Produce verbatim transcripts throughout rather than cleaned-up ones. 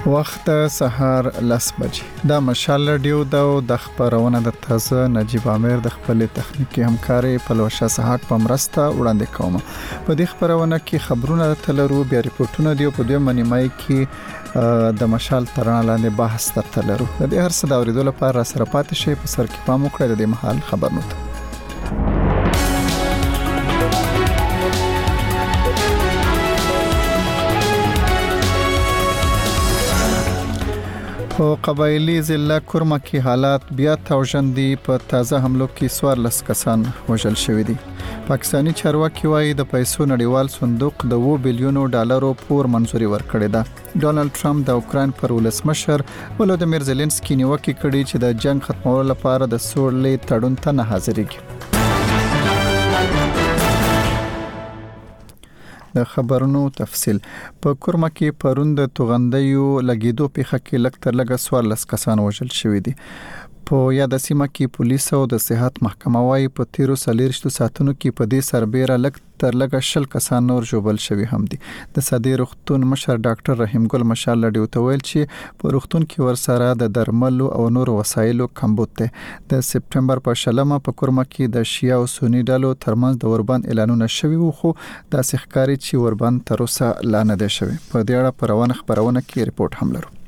وخت سهار لس بجې دا مشال رادیو د خبرونه د تازه نجیب عامر د خپل تخنیکی همکاري پلوشه سحاق په مرسته وړاندې کوم. په دې خبرونه کې خبرونه تلرو بیا ریپورتونه دی په دوه منیمای کې د مشال ترانه لاندې بحث تلرو. د دې هر څه د اوریدو لپاره سره پاتې شي په سر کې پام وکړئ د دې محل خبرونه. په قبایلی ضلع کرما کې حالات بیا توجندي په تازه حملو کې سوارلس کسان وژل شوی دي. پاکستانی چارواکي وايي د پیسو نړیوال صندوق د و بلیونو ډالرو پور منزوري ورکړې ده. ډونالد ټرمپ د اوکرين پر ولسمشر ولودمیر زيلنسکي نیوکه کړې چې د جنگ ختمولو لپاره د سولې تړون ته نه حاضرېږي. د خبرونو تفصيل په کورما کې پرون د توغندیو لګیدو په حق کې لکتر لګ سوارلس کسان وژل شوی دي. په یاد سیمه کې پولیس او د صحت محکمه وايي په تیرو سلیرشتو ساتونو کې په دې سربېره لکتر لګ شل کسان نور جوبل شوی هم دي. د صدې رختون مشر ډاکټر رحیم ګل مشال لډیو ته ویل چې په رختون کې ورسره د درملو او نور وسایلو کمبود ده. د سپټمبر په شلمه په کورما کې د شیا او سنی ډلو ترمنځ د وربند اعلانونه شوی وو خو د سحکاري چې وربند تر اوسه لا نه دی شوی. په دې اړه پرونه خبرونه کې ریپورت هم لرو.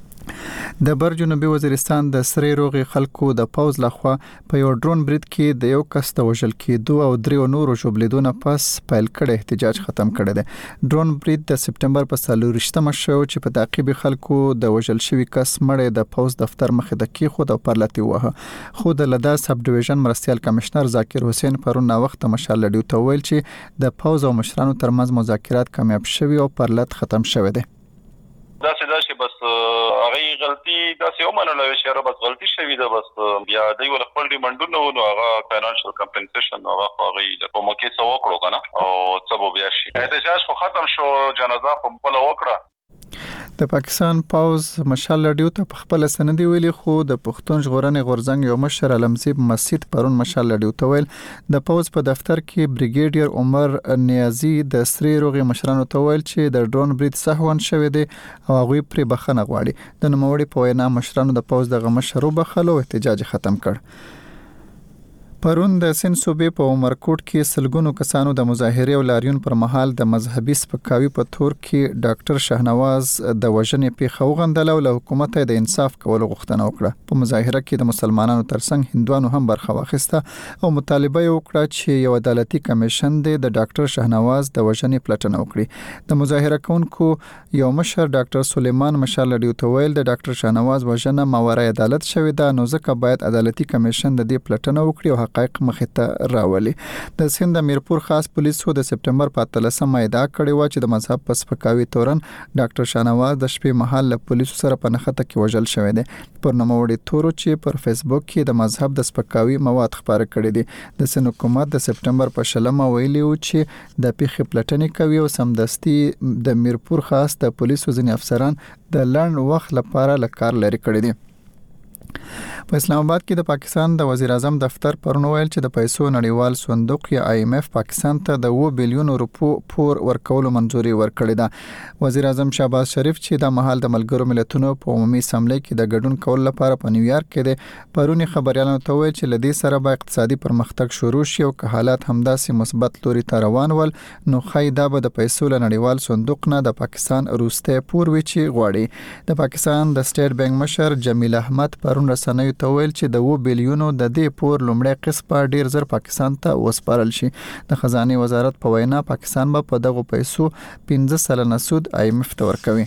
د بر جنوبي وزیرستان د سری روغي خلکو د پاوز لخوا په یو ډرون برید کې د یو کس د وژل کېدو او دریو نورو جوړلیدونه پس پیل کړي احتجاج ختم کړي دي. ډرون برید د سپټمبر په څلورشتمه شو چې په تعقیب خلکو د وژل شوی کس مړی د پاوز دفتر مخې د کې خود او پرلتی وه. خو د لدا سب ډیویژن مرستيال کمشنر ذاکر حسین پرون وخت مشال لډیو ته ویل چې د پاوز او مشرانو ترمنځ مذاکرات کامیاب شوي او پرلت ختم شوی دی. دا څه دا چې بس هغه غلطي دا څه ومنله چې را بس غلطي شوی ده بس بیا دوی ول خپل ریماندونه نو هغه فاینانشل کمپنسیشن هغه هغه د کومه کې څو وکړو کنه او سبب بیا شي احتجاج خو ختم شو جنازه په بل وکړه. د پاکستان پاوز مشال لډیو ته په خپل سندې ویلي خو د پښتون ژغورنې غورزنګ یو مشر علمزیب مسجد پرون مشال لډیو ته ویل د پاوز په دفتر کې بریګیډیر عمر نیازی د سری روغي مشرانو ته ویل چې د ډرون برید سهون شوی دی او هغه پر بخنه غواړي. د نوموړي په وینا مشرانو د پاوز د غمشرو بخلو احتجاج ختم کړ. پرون د سن صوبې په عمرکوټ کې سلګونو کسانو د مظاهره او لاریون پر مهال د مذهبي سپکاوي په تور کې ډاکټر شهنواز د وژنې په خوغندل او له حکومت د انصاف کولو غوښتنه وکړه. په مظاهره کې د مسلمانانو ترڅنګ هندوانو هم برخه واخیسته او مطالبه وکړه چې یو عدالتي کمیشن د ډاکټر شهنواز د وژنې پلټنه وکړي. د مظاهره کوونکو یو مشر ډاکټر سلیمان مشال لډیو ته ویل د ډاکټر شهنواز وژنه ماورای عدالت شوې ده نو ځکه باید عدالتي کمیشن د دې پلټنه وکړي او حقایق مخې ته راولي. د سند میرپور خاص پولیسو د سپټمبر په اتلسمه ادعا کړې و چې د مذهب په سپکاوي تورن ډاکټر شهنواز د شپې مهال له پولیسو سره په نخته کې وژل شوی دی. پر نوموړي تورو چې پر فیسبوک کې د مذهب د سپکاوي مواد خبره کړې دي. د سن حکومت د سپټمبر په شلمه ویلي و چې د پیښې پلټنې کوي او سمدستي د میرپور خاص د پولیسو ځینې افسران د لړن وخت لپاره لکار لري کړی دي. په اسلام آباد کې د پاکستان د وزیر اعظم دفتر پرون ویل چې د پیسو نړیوال صندوق یا آی ایم ایف پاکستان ته د و بلیون روپو پور ورکولو منزوري ورکړې ده. وزیر اعظم شهباز شریف چې د مهال د ملګرو ملتونو په عمومي اسمبلی کې د ګډون کول لپاره په نیویارک کې د پرونی خبريالانو ته ویل چې لدې سره به اقتصادي پرمختګ شروع شي او که حالات همداسې مثبت لوري ته روان ول نو خایدا به د پیسو نړیوال صندوق نه د پاکستان روسته پور وچی غواړي. د پاکستان د سټیټ بانک مشر جمیل احمد پرون رسنیو ته ویل چې د و بلیونو د دې پور لومړی قسط ډیر زر پاکستان ته وسپارل شي. د خزانه وزارت په وینا پاکستان به په دغه پیسو پنځه سلنه سود آی ایم ایف ته ورکوي.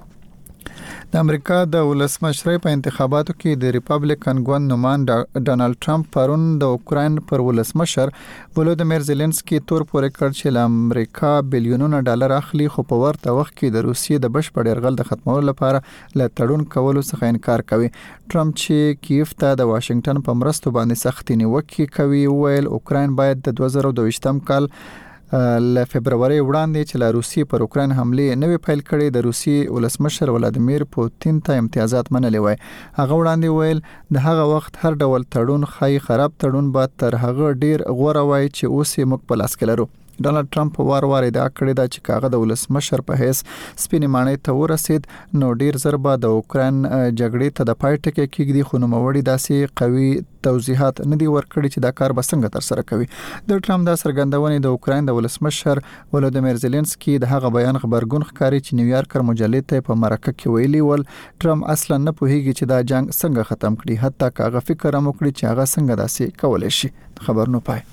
د امریکا د ولسمشر په انتخاباتو کې د ریپابلیکن ګوند نومان ډونالد ټرمپ پرون د اوکرين پر ولسمشر ولودمیر زيلنسکي تور پورې کړ چې له امریکا بلیونونه ډالر اخلي خو په ورته وخت کې د روسیې د بشپړ یرغل د ختمولو لپاره له تړون کولو څخه انکار کوي. ټرمپ چې کیف ته د واشنگټن په مرستو باندې سختي نیوکه کوي ویل اوکرين باید د دوه زره دوه کال ل فبرवरी وړاندې چې له روسیې پر اوکرين حمله نوې پیل کړې د روسیې ولسمشر ولادیمیر پوتین ته امتیازات منلې وای. هغه وړاندې ویل د هغه وخت هر ډول تړون خای خراب تړون به تر هغه ډیر غوړه وای چې اوس یې موږ په لاس کې لرو. ډونالد ټرمپ وار وار ادعا کړې ده چې کاغه د ولسمشر په هیڅ سپینې ماڼۍ ته ورسید نو ډیر ضرر به د اوکرين جګړې ته د پای ټکی کېږي، خو نو موري داسې قوي توضیحات نه دی ورکړي چې دا کار به څنګه تر سره کوي. د ټرمپ د سرګندونې د اوکرين د ولسمشر ولودیمیر زيلنسکي د هغه بیان خبرګون ښکاري چې نیویارکر مجلې ته په مرکه کې ویلي ول ټرمپ اصلا نه پوهیږي چې دا جنگ څنګه ختم کړي، حتی کاغه فکر هم وکړي چې هغه څنګه داسې کولای شي. خبر نو پای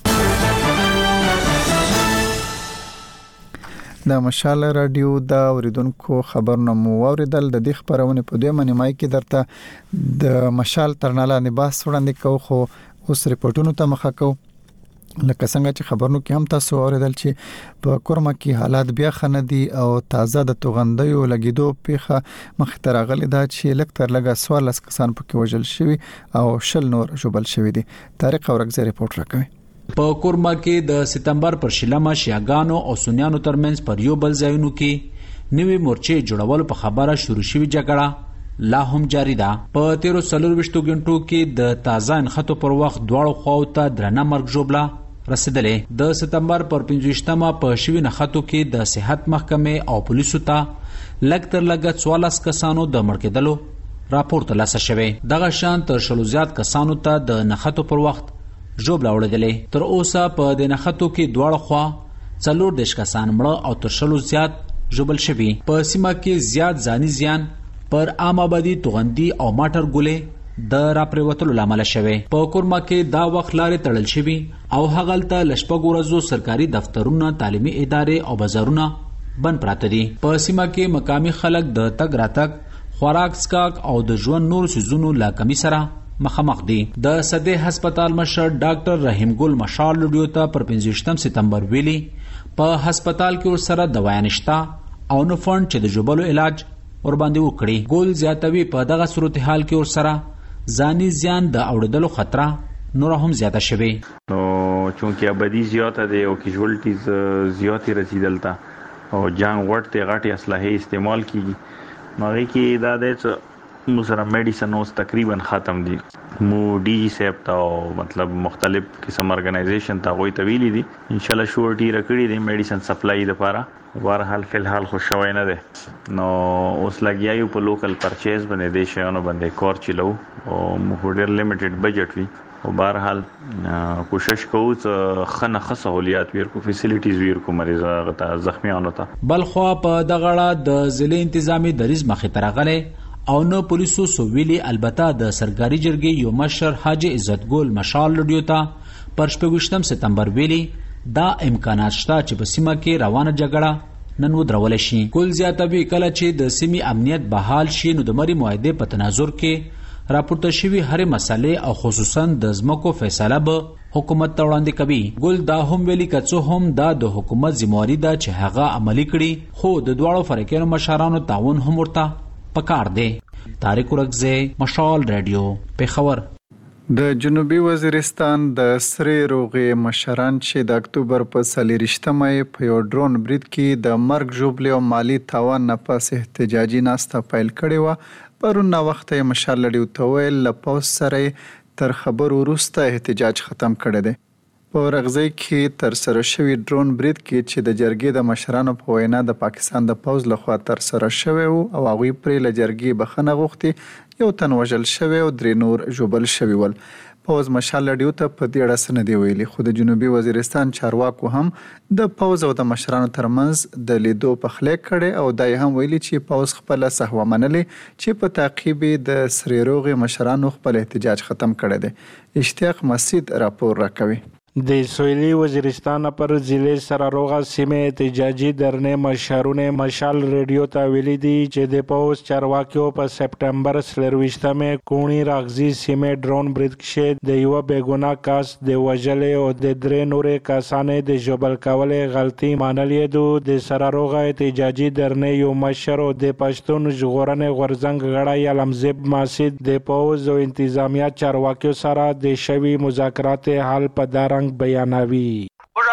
د مشال رادیو د اوریدونکو خبرونه مو اوریدل. د دې خبرونه په دوه منیمای کې درته د مشال ترناله نه باس وړاندې کو، خو اوس ریپورتونو ته مخه کو. لکه څنګه چې خبرونو کې هم تاسو اوریدل چې په کورما کې حالات بیا خندي او تازه د توغندیو لګیدو پیخه مخ ته راغلي دا چې لکتر لګه سوال اس کسان پکې وژل شوی او شل نور جوبل شوی دي. طارق اورګزی ریپورت راکوي. په کورما کې د سپتمبر پر شلمه شیاګانو او سنیانو ترمنځ پر یو بل ځایونو کې نوې مورچې جوړول په خبره شروع شوی جګړه لا هم جاری ده. په تیرو څلور وشتو غنټو کې د تازه انخطو پر وخت دواړو خواو ته درنه مرګ جوړه رسیدلې. د سپتمبر پر پنځوستمه په شوی نخاتو کې د صحت محکمې او پولیسو ته لګ تر لګ څوارلس کسانو د مړ کېدلو راپور ترلاسه شوی. دغه شان تر شلو زیات کسانو ته د نخاتو پر وخت جوړ لاوړلې. تر اوسه په د نخاتو کې دواړه خوا څلور دیش کسان مړه او تر شلو زیات جوړل شوی. په سیمه کې زیات ځاني زیان پر عام آبادی توغندي او ماټر ګولې د راپریوتلو لامل شوی. په کورما کې دا وخت لارې تړل شوی او هغلته لشپږ ورځو سرکاري دفترونه، تعلیمي ادارې او بازارونه بند پراته دي. په سیمه کې مقامي خلک د تګ راتګ، خوراک سکاک او د ژوند نور سيزونو لا کمی سره مخامخ دي. د صدې هسپتال مشر ډاکټر رحیم ګل مشال لډیو ته پر پنځوستم سپتمبر ویلي په هسپتال کې ورسره دوا نشتا او نو فند چې د جوبلو علاج ور باندې وکړي. ګل زیاتوي په دغه صورتحال کې ورسره ځاني زیان د اوړدلو خطر نور هم زیاته شوی. نو چونکی آبادی زیاته ده او کیژوالټیز زیاتې رسیدل تا او جنگ ورته غټي اسلحه استعمال کیږي. مغه کې دا د مو سره میډیسن اوس تقریبا ختم دي. مو ډي جی سیپ تا مطلب مختلف قسم ارګنایزیشن تا غوي طويلي دي ان شاء الله شورټي رکړي دي میډیسن سپلای لپاره. ورحال فلحال خو شوي نه ده نو اوس لګیایو په لوکل پرچیز باندې د شیانو باندې کور چلو او مو ډیر لیمیټډ بجټ وی او بهرحال کوشش کوو چې خنه خصولیات ورکو فیسیلیټیز ورکو مریض غته زخمیانو ته. بلخوا په دغړه د ضلع انتظامی دریز مخې ترغله او نو پولیسو سو ویلي. البته د سرکاري جرګې یو مشر حاجی عزت ګل مشال لډیو ته پر شپږم سپتمبر ویلي دا امکانات شته چې په سیمه کې روانه جګړه نن ودرول شي. ګل زیاتوي کله چې د سیمې امنیت بحال شي نو د مری معاهده په تناظر کې راپورته شوی هر مسلې او خصوصا د ځمکو فیصله به حکومت ته وړاندې کوي. ګل دا هم ویلي کڅو هم دا د حکومت ذمہواری ده چې هغه عملی کړي، خو د دواړو فریقونو مشرانو تعاون هم ورته پکار دی. طارق اورګزی، مشال رادیو، پیښور. د جنوبي وزیرستان د سرې روغې مشران چې د اکتوبر په څلېرویشتمه په یو ډرون برید کې د مرګ ژوبلې او مالی تاوان نه پس احتجاجي ناسته پیل کړې وه، پرون وخت یې مشال لډیو ته ویل له پوځ سره تر خبرو وروسته احتجاج ختم کړی دی. په رغزی کې تر سره شوی ډرون برید کې چې د جرګې د مشرانو په وینا د پاکستان د پوځ لخوا تر سره شوی او هغوی پرې له جرګې بخښنه غوښتې، یو تن وژل شوی او درې نور ژوبل شوي ول. پوځ مشال لډیو ته په دې اړه څه نه دی ویلي، خو د جنوبي وزیرستان چارواکو هم د پوځ او د مشرانو ترمنځ د لیدو پخلی کړی او دا یې هم ویلي چې پوځ خپله سهوه منلې چې په تعقیب د سرې روغې مشرانو خپل احتجاج ختم کړی دی. اشتیاق مسعود راپور راکوي. د سویلی وزیرستان پر ضلع سراروغه سیمه احتجاجي درنې مشرونه مشال ریډیو ته ویلي دي چې د پوز چارواکیو په سپټمبر څلېرویشتمه کونی راغزي سیمه ډرون برید کې د یو بیګونا کاس د وژلې او د درې نورې کسانې د ژوبل کولې غلطي منلې دو. د سراروغه احتجاجي درنې یو مشر او د پښتون ژغورنې غورځنګ غړی علمزیب ماسید د پوز او انتظامیه چارواکیو سره د شوی مذاکرات حل په دارنګ بیانوي. موږ حالته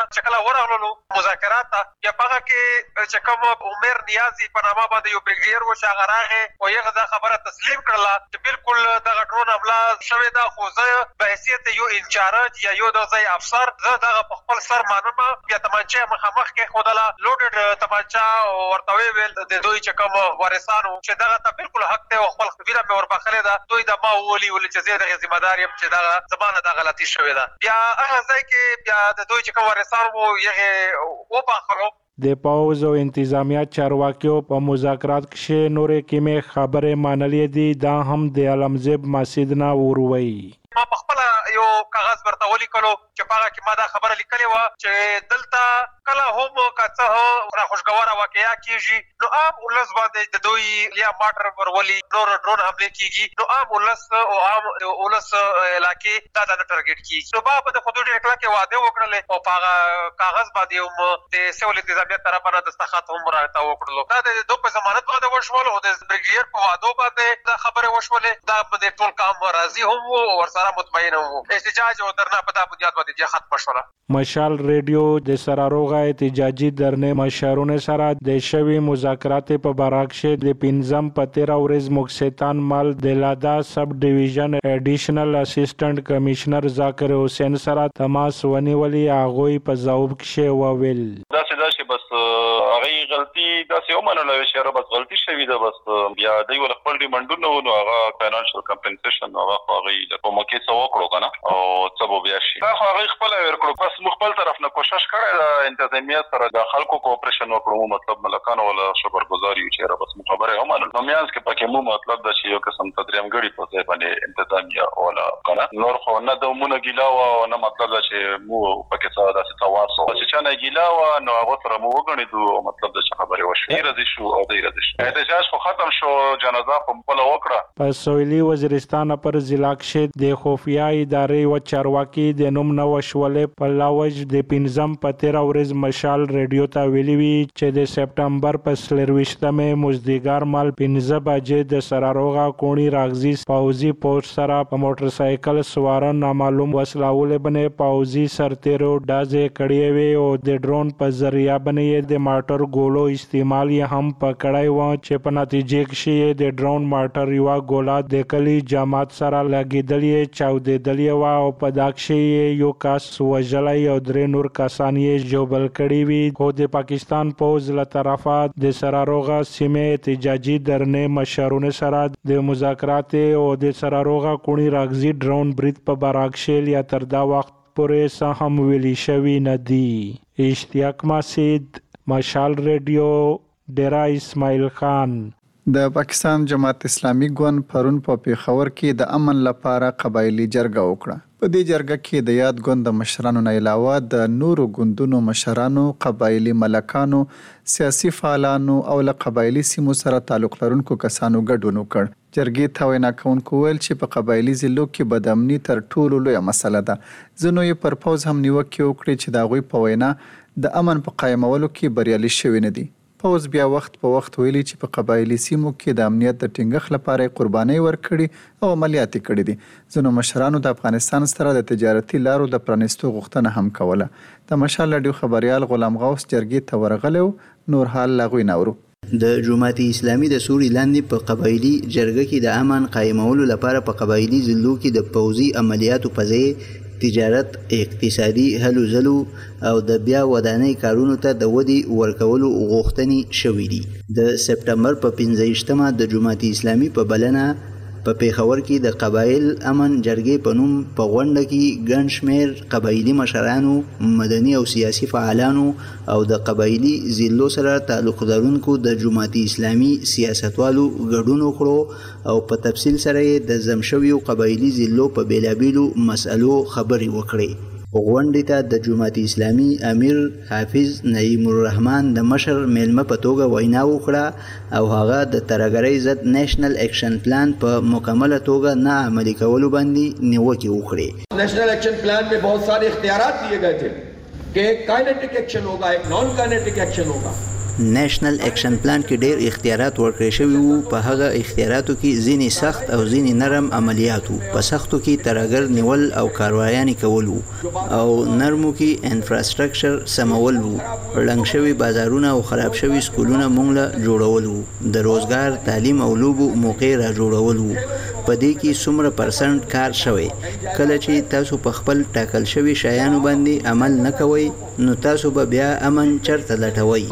چې کله ورغلو مذاکرات یا پغه کې چې کوم عمر نیازي په نامه باندې یو بریګیډیر و چې هغه راغی او یې دا خبره تسلیم کړله چې بالکل دغه ډرون حمله شوې ده، خو زه به حیثیت یو انچارج یا یو د ځای افسر زه دغه په خپل سر منم. بیا تمانچه مخامخ کې ښودله، لوډډ تمانچه ورته ویل د دوی چې کوم وارثانو چې دغه ته بالکل حق دی او خپل ویره مې وربخلې ده، دوی د ما وولي ولې چې زه دغه ذمہ دار یم چې دغه زمانه د غلطي شوې ده. بیا هغه ځای کې بیا د دوی چې کوم وارثان وو یې وبخلو. د پوز او انتظامیه چارواکیو په مذاکرات کې نورې کیمه خبره مانلې دي، دا هم د علمزیب مسجد نه وروي. ما په خپل یو کاغذ ورته ولیکلو چې په هغه کې ما دا خبره لیکلې وه چې دلته کله هم که څه را خوشګواره واقعیا کېږي نو عام ولس باندې د دوی یا ماټر ورولي، نور ډرون حملې کېږي، نو عام ولس او عام ولس علاقې دا د نه ټارګېټ کېږي. نو ما په د خو دوی ډېرې کلکې وعدې وکړلې او په هغه کاغذ باندې هم د سیول انتظامیه طرفه نه دستخط هم راته وکړلو. دا د دوی په ضمانت باندې وشول او د بریګیډیر په وعدو باندې دا خبرې وشولې. دا د ټول کام راضي هم وو او ورسره مطمئن هم وو. احتجاج او درنه په دا بنیاد باندې بیا ختمه شوله. مشال ریډیو د سراروغه احتجاجي درنې مشرونو سره د شوي مذاکرات په برعکس د پنځم په تیره ورځ مکسیتان مال د لادا سب ډیویژن اډیشنل اسسټنټ کمشنر ذاکر حسین سره تماس ونیولي. هغوی په ځواب کې وویل داسې داسې بس هغه غلطي داسې ومنله چې را بس غلطي شوې ده، بس بیا دوی ول خپل ډیمانډونه ونو هغه فاینانشل کمپنسیشن هغه هغه د کومکې څه وکړو کنه او څه به بیا شي. دا خو هغه خپل ورکړو، بس خپل طرف نه کوشش کړی دا انتظامیه سره د خلکو کوپریشن وکړو، مطلب ملکانو ولا شکرګزار یو چې را بس خبره هم نو میانس کې پکې مو مطلب دا چې یو قسم تدریم غړي په ځای باندې انتظامیه ولا کنه نور خو نه د مونږ ګیلا و نه مطلب دا چې مو پکې څه داسې تواصل چې چا نه ګیلا و نو هغه سره مو وګڼي مطلب دا خبره وشي راځي شو او دی راځي شو احتجاج خو ختم شو، جنازه په خپل وکړه. په سویلي وزیرستان پر ضلع کې د خفیه ادارې و چارواکي د نوم نو شولې په لاوج د پنځم په تیره ورځ مشال ریډیو ته ویلي وي چې د سپټمبر په څلرویشتمې مزدګار مال پنځه بجې د سراروغه کونی راغزي پوځي پوسټ سره په موټر سایکل سوار نامعلوم وسلاول باندې پوځي سرتیرو ډازې کړې وي او د ډرون په ذریعہ باندې د ماټر ګولو استعمال یې هم پکړای و چې په نتیجه کې د ډرون ماټر یو ګولا د کلی جماعت سره لګیدلې چاودېدلې و او په داکشي یو کاس وژلای او درې نور کسان یې جوبل کړي وي. خو د پاکستان پوز له طرفه د سراروغه سیمه احتجاجي درنې مشرونو سره د مذاکرات او د سراروغه کونی راغزي ډرون برید په براکشل یا تر دا وخت پورې څه هم ویلي شوي نه دي. اشتیاق مسجد، مشال ریډیو، ډیرا اسماعیل خان. د پاکستان جماعت اسلامي ګوند پرون په پیښور کې د امن لپاره قبایلی جرګه وکړه. په دې جرګه کې د یاد ګوند د مشرانو نه علاوه د نورو ګوندونو مشرانو، قبایلی ملکانو، سیاسي فعالانو او له قبایلی سیمو سره تعلق لرونکو کسانو ګډون وکړ. جرګې ته وینا کوونکو ویل چې په قبایلی ضلعو کې بدامني تر ټولو لویه مسله ده. ځینو یې پر پوځ هم نیوکې وکړې چې د هغوی په وینا د امن په قایمولو کې بریالي شوي نه دي. پوځ بیا وخت په وخت ویلي چې په قبایلی سیمو کې د امنیت د ټینګښت لپاره قربانۍ ورکړي او عملیات کړي دي. ځینو مشرانو د افغانستان سره د تجارتي لارو د پرانیستو غوښتنه هم کوله. د مشال راډیو خبريال غلام غوث جرګې ته ورغلی و، نور حال لا غوی نورو. د جماعت اسلامي د سوري لاندې په قبایلی جرګه کې د امن قایمولو لپاره په قبایلی ضلعو کې د پوځي عملیاتو په ځای تجارت، اقتصادي هلو ځلو او د بیا ودانۍ کارونو ته د ودې ورکولو غوښتنې شوې دي. د سپټمبر په پنځه ویشتمه د جماعت اسلامي په بلنه په پیښور کې د قبایل امن جرګې په نوم په غونډه کې ګڼ شمېر قبایلي مشرانو، مدني او سیاسي فعالانو او د قبایلي ضلعو سره تعلق لرونکو د جماعت اسلامي سیاستوالو ګډون وکړو او په تفصیل سره یې د ضم شویو قبایلي ضلعو په بېلابېلو مسألو خبرې وکړې. غونډې ته د جماعت اسلامي امیر حافظ نعیم الرحمن د مشر میلمه په توګه وینا وکړه او هغه د ترهګرۍ ضد نیشنل ایکشن پلان په مکمله توګه نه عملي کولو باندې نیوکې وکړې. نیشنل ایکشن پلان میں بہت سارے اختیارات دیے گئے تھے کہ ایک کائنیٹک ایکشن ہوگا، ایک نان کائنیٹک ایکشن ہوگا. نېشنل اکشن پلان کې ډېر اختیارات ورکړل شوي وو. په هغه اختیاراتو کې ځینې سخت او ځینې نرم عملیات وو. په سختو کې ترهګر نیول او کاروایانې کول وو او نرمو کې انفراستراکچر سمول وو. ړنګ شوي بازارونه او خراب شوي سکولونه موږ له جوړول وو. د روزګار، تعلیم او لوبو موقع را جوړول وو. په دې کې څومره پرسنټ کار شوی. کله چې تاسو په خپل ټاکل شوي شیانو باندې عمل نه کوئ نو تاسو به بیا امن چرته لټوئ.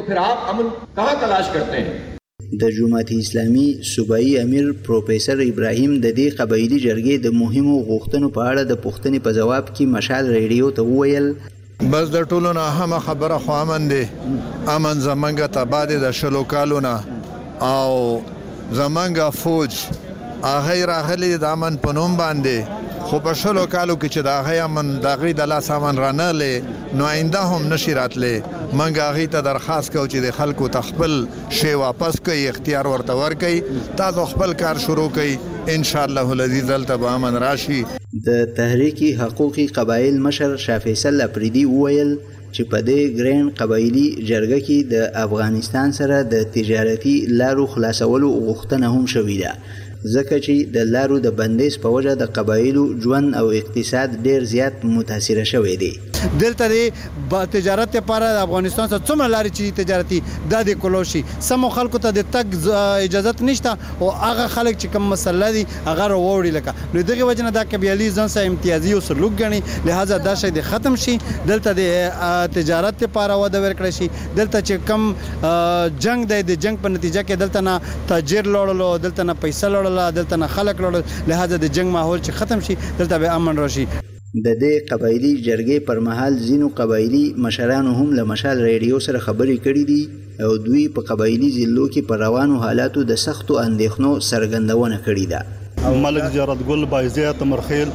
د جماعت اسلامي صوبایي امیر پروفیسر ابراهیم د دې قبایلي جرګې د مهمو غوښتنو په اړه د پوښتنې په جواب کې مشال ریډیو ته وویل بس د ټولو نه اهمه خبره خو امن دی. امن زمونږ تباه دی د شلو کالونه او زمونږ فوج هغه راغلي د امن په نوم باندې خو په شلو کالو کې چې د هغه امن د هغې د لاس امن رانغلی نو آینده هم نشي راتلی. موږ هغې ته درخواست کوو چې د خلکو ته خپل شی واپس کوي، اختیار ورته ورکوي، تاسو خپل کار شروع کوي، انشاءالله العزیز دلته به امن راشي. د تحریک حقوقي قبایل مشر شاه فیصل اپریدي وویل چې په دې ګرین قبایلي جرګه کې د افغانستان سره د تجارتي لارو خلاصولو غوښتنه هم شوې ده ځکه چې د لارو د بندیز په وجه د قبایلو ژوند او اقتصاد ډیر زیات متاثره شوی دی. دلته د تجارت لپاره د افغانستان څخه څومره لارې چې تجارتي د د کولو شي سمو خلکو ته د تګ اجازه نشته او هغه خلک چې کوم مسله دي هغه وروړي لکه نو دغه وجه نه د قبایلي ځان سره امتیازي او سلوک غني لہذا دا شی د ختم شي. دلته د تجارت لپاره وده ورکړي شي. دلته چې کم جنگ دی د جنگ په نتیجه کې دلته نه تاجر لوړلو، دلته نه پیسې لوړل، دلته نه خلک لوړل، لہذا د جنگ ماحول چې ختم شي دلته به امن راشي. د دې قبایلي جرګې پر مهال ځینو قبایلي مشرانو هم له مشال ریډیو سره خبرې کړې دي او دوی په قبایلي ضلعو کې پر روانو حالاتو د سختو اندېښنو څرګندونه کړې ده. ملک زیارت ګل بایزه تمرخیل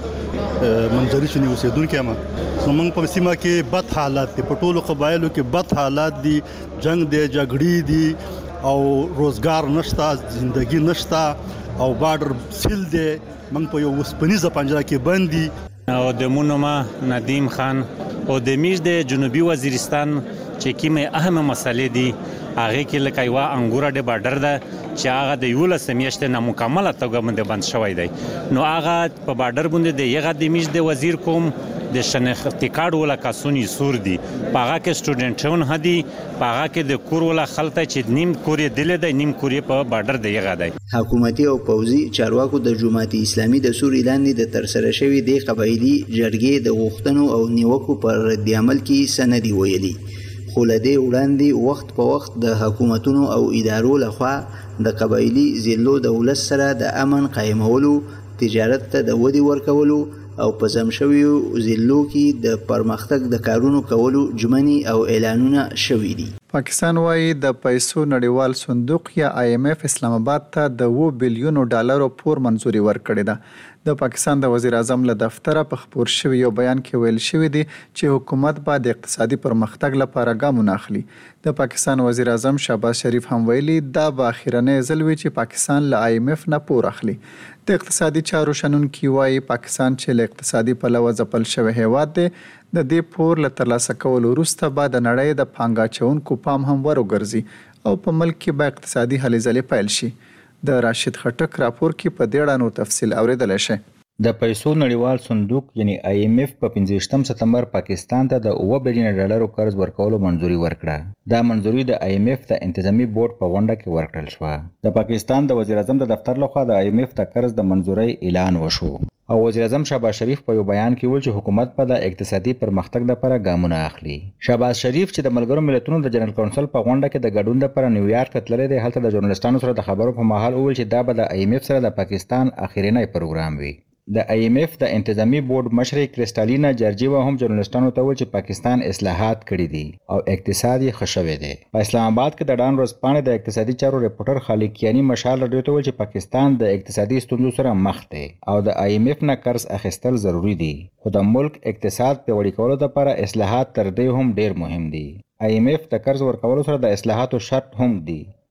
منځري شنی اوسیدونکو ما زمونږ په سیمه کې بد حالات دي، په ټولو قبایلو کې بد حالات دي، جنگ دی، جګړې دي او روزګار نشته، زندگی نشته او بارډر سیل دی. موږ په یو وسپنیزه پنجره کې بند دي. او د مونوما ندیم خان او د میش د جنوبي وزیرستان چې کومه اهمه مسلې دي هغه کې لکه یو انګور د بارډر ده چې هغه د یو لس میاشتې نه مکمله توګه باندې بند شوی دی. نو هغه په بارډر باندې د یغه د میش د وزیر کوم د شناختی کارت ولا کاسونی سور دي، پاغه کې سټوډنټون هدي، پاغه کې د کور ولا خلته چې نیم کورې دل دی نیم کورې په بارډر دی یغه دی. حکومتي او پوځي چارواکو د جماعت اسلامي د سوري لاندې د ترسره شوی د قبایلي جرګې د غوښتنو او نیوکو پر رد عمل کې سندي ویلي. خو له دې وړاندې وخت په وخت د حکومتونو او ادارو لخوا د قبایلي ضلعو د ولس سره د امن قایمولو، تجارت ته د ودې ورکولو او په زم شویو ضلعو کې د پرمختګ د کارونو کولو ژمنې او اعلانونه شوي دي. پاکستان وايي د پیسو نړیوال صندوق یا آی ایم اف اسلام آباد ته د اوه بلیونو ډالرو پور منځوري ورکړې ده. د پاکستان د وزیر اعظم له دفتره په خبر شوی یو بیان کې ویل شوی دی چې حکومت به د اقتصادي پرمختګ لپاره ګامونه اخلي. د پاکستان وزیر اعظم شهباز شریف هم ویلي دا به اخیرنۍ ځل وي چې پاکستان له آی ایم اف نه پور اخلي. د اقتصادي چارو شنونکي وايي پاکستان چې له اقتصادي پلوه ځپل شوی هیواد دی د دې پور له ترلاسه کولو وروسته به د نړۍ د پانګه اچوونکو پام هم وروګرځي او په ملک کې به اقتصادي هلې ځلې پیل شي. د راشد خټک راپور کې په دې اړه نور تفصیل اوریدلی شئ. د پیسو نړیوال صندوق یعنی آی ایم اف په پنځه سپتمبر پاکستان ته د اوه بلیون ډالرو قرض ورکولو منځوري ورکړه. دا منځوري د آی ایم اف د انتظامی بورډ په غونډه کې ورکړل شو. د پاکستان د وزیر اعظم د دفتر لخوا د آی ایم اف د قرض د منځوري اعلان وشو او وزیر اعظم شهباز شریف په یو بیان کې ویل چې حکومت په د اقتصادي پرمختګ لپاره ګامونه اخلي. شهباز شریف چې د ملګرو ملتونو د جنرال کونسل په غونډه کې د ګډون لپاره نیویارک ته تللی دی، هلته د ژورنالستانو سره د خبرو په مهال وویل چې دا به د آی ایم اف سره د پاکستان اخرینی پروګرام وي. د آی ایم اف د انتظامی بورډ مشر کریسټالینا جرجیوا هم ژورنالستانو ته وویل چې پاکستان اصلاحات کړي دي او اقتصاد یې ښه شوی دی. په اسلام آباد کې د ډان ورځپاڼې د اقتصادي چارو ریپورټر خالد کیانی مشال راډیو ته وویل چې پاکستان د اقتصادي ستونزو سره مخ دی او د آی ایم اف نه قرض اخیستل ضروری دي، خو د ملک اقتصاد پیاوړي کولو لپاره اصلاحات تر دې هم ډیر مهم دي. آی ایم اف د قرض ورکولو سره د اصلاحاتو شرط هم دي،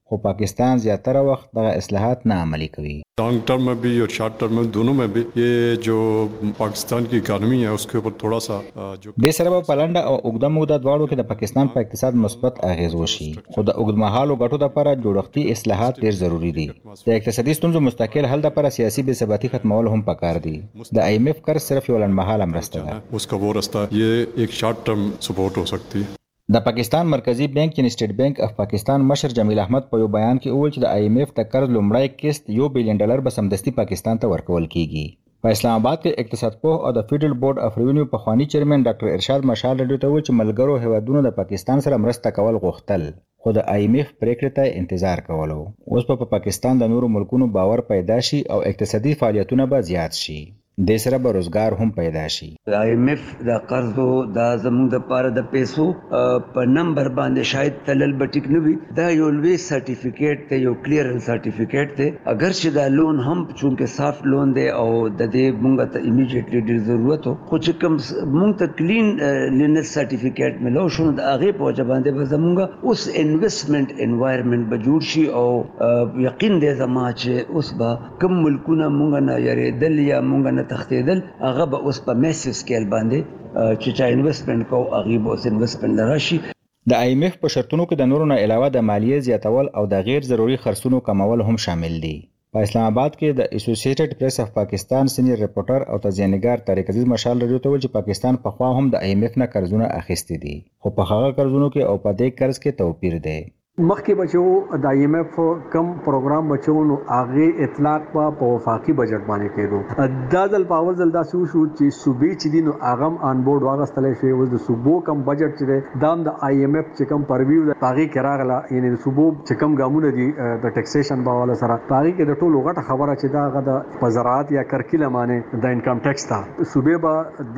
خو پاکستان زیاتره وخت دغه اصلاحات نه عملي کوي. Long term में भी और शॉर्ट टर्म में दोनों में भी ये जो पाकिस्तान की इकॉनमी है उसके ऊपर थोड़ा सा जो د سره په لنډه او اوږده موده دواړو کې د پاکستان په اقتصاد مثبت اغیز وشي، خو د اوږدمهالو ګټو لپاره جوړښتي اصلاحات ډیر ضروری دي. د اقتصادي ستونزو مستقل حل لپاره سیاسي بې ثباتي ختمول هم پکار دي. د آی ایم ایف قرض صرف یو لنډمهاله مرسته ده. उसका वो रास्ता ये एक शॉर्ट टर्म सपोर्ट हो सकती है. د پاکستان مرکزی بانک یعنی سټیټ بانک اف پاکستان مشر جمیل احمد په یو بیان کې وویل چې د آی ایم ایف د قرض لومړی قسط یو بلین ډالر به سمدستي پاکستان ته ورکول کیږي. په اسلام آباد کې اقتصاد پوه او د فیډرل بورډ اف ریونیو پخوانی چیرمن ډاکټر ارشاد مشال رډیو ته وویل چې ملګرو هیوادونو د پاکستان سره مرسته کول غوښتل، خو د آی ایم ایف پریکړې ته انتظار کولو. اوس په پاکستان د نورو ملکونو باور پیدا شي او اقتصادي فعالیتونه به زیات شي. د سره به روزګار هم پیدا شي. آی ایم ایف د قرضو د زموږ د پاره د پیسو په نمبر باندې شاید تلل بټیک نه وي. دا یو لوی سرټیفیکیټ دی، یو کلیرنس سرټیفیکیټ دی. اگر چې دا لون هم چونکه سافت لون دی او د دې موږ ته ایمیډیټلی ډیر ضرورت وو، خو چې کوم موږ ته کلین لینس سرټیفیکیټ ملو شو د هغه په وجه باندې به زموږ اوس انویسټمنٹ انوایرنمنت به جوړ شي او یقین دی زما چې اوس به کوم ملکونه موږ نه یریدل یا موږ نه تختیدل، هغه به اوس په میسیو سکیل باندې چې چا انویسټمنټ کو هغه به اوس انویسټمنټ لراشي. د آی ایم ایف په شرطونو کې د نورو نه علاوه د مالیې زیاتول او د غیر ضروري خرڅونو کمول هم شامل دي. په اسلام آباد کې د اسوسییټډ پریس اف پاکستان سینیئر ریپورټر او تجزیه‌نګار طارق عزیز مشال رډیو ته وویل چې پاکستان په خوا هم د آی ایم ایف نه قرضونه اخیستي دي، خو په هغه قرضونو کې او په دې قرض کې توپیر دی. مخکې بچو د آی ایم ایف کم پروګرام بچو نو هغه اطلاق په وفاقي بجټ باندې کېدو. دا ځل په اول ځل داسې وشو چې صوبې چې دي نو هغه آن بورډ واغستلی شوی و. د صوبو کم بجټ چې دی دا هم د آی ایم ایف چې کم پرویو د هغې کې راغله، یعنې د صوبو چې کم ګامونه دي د ټیکسیشن په حواله سره په هغې کې د ټولو غټه خبره چې دا هغه د په زراعت یا کرکیله باندې د انکم ټیکس ته صوبې به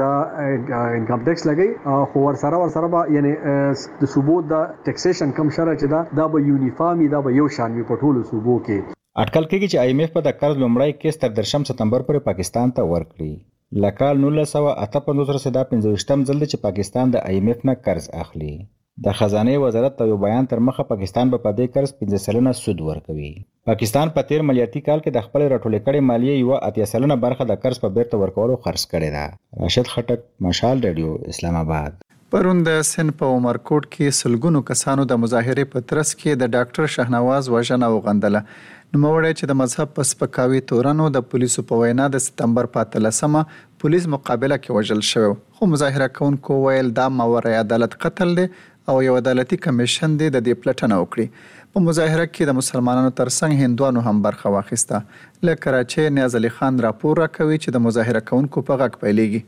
د انکم ټیکس لګوي، خو ورسره ورسره به یعنې د صوبو د ټیکسیشن کم شرح چې دا دا به یونیفارمي دا به یو شان وي په ټولو صوبو کې. اټکل کېږي چې آی ایم ایف په د قرض لومړی قسط تر دېرشم سپتمبر پورې پاکستان ته ورکړي. له کال نولس سوه اته پنځوس راهیسې دا پنځه ویشتم ځل دی چې پاکستان د آی ایم ایف نه قرض اخلي. د خزانه وزارت یو بیان تر مخه پاکستان به په دې قرض پنځه سلنه سود ورکوي. پاکستان په تیر مالیاتي کال کې د خپل راټولې کړې مالیې یو اتیا سلنه برخه د قرض په بیرته ورکولو خرڅ کړې ده. راشد خټک، مشال رادیو، اسلام آباد. پرون د سن په عمرکوټ کې سلګونو کسانو د مظاهرې په ترڅ کې د ډاکټر شهنواز وژنه وغندله. نوموړی چې د مذهب په سپکاوي تورنو د پولیسو په وینا د سپتمبر په اتلسمه پولیس مقابله کې وژل شوی، خو مظاهره کوونکو ویل دا ماورای عدالت قتل دی او یو عدالتي کمیشن دی د دې پلټنه وکړي. په مظاهره کې د مسلمانانو ترڅنګ هندوانو هم برخه واخیسته. له کراچۍ نیاز علي خان راپور راکوي چې د مظاهره کوونکو په غږ پیلېږي.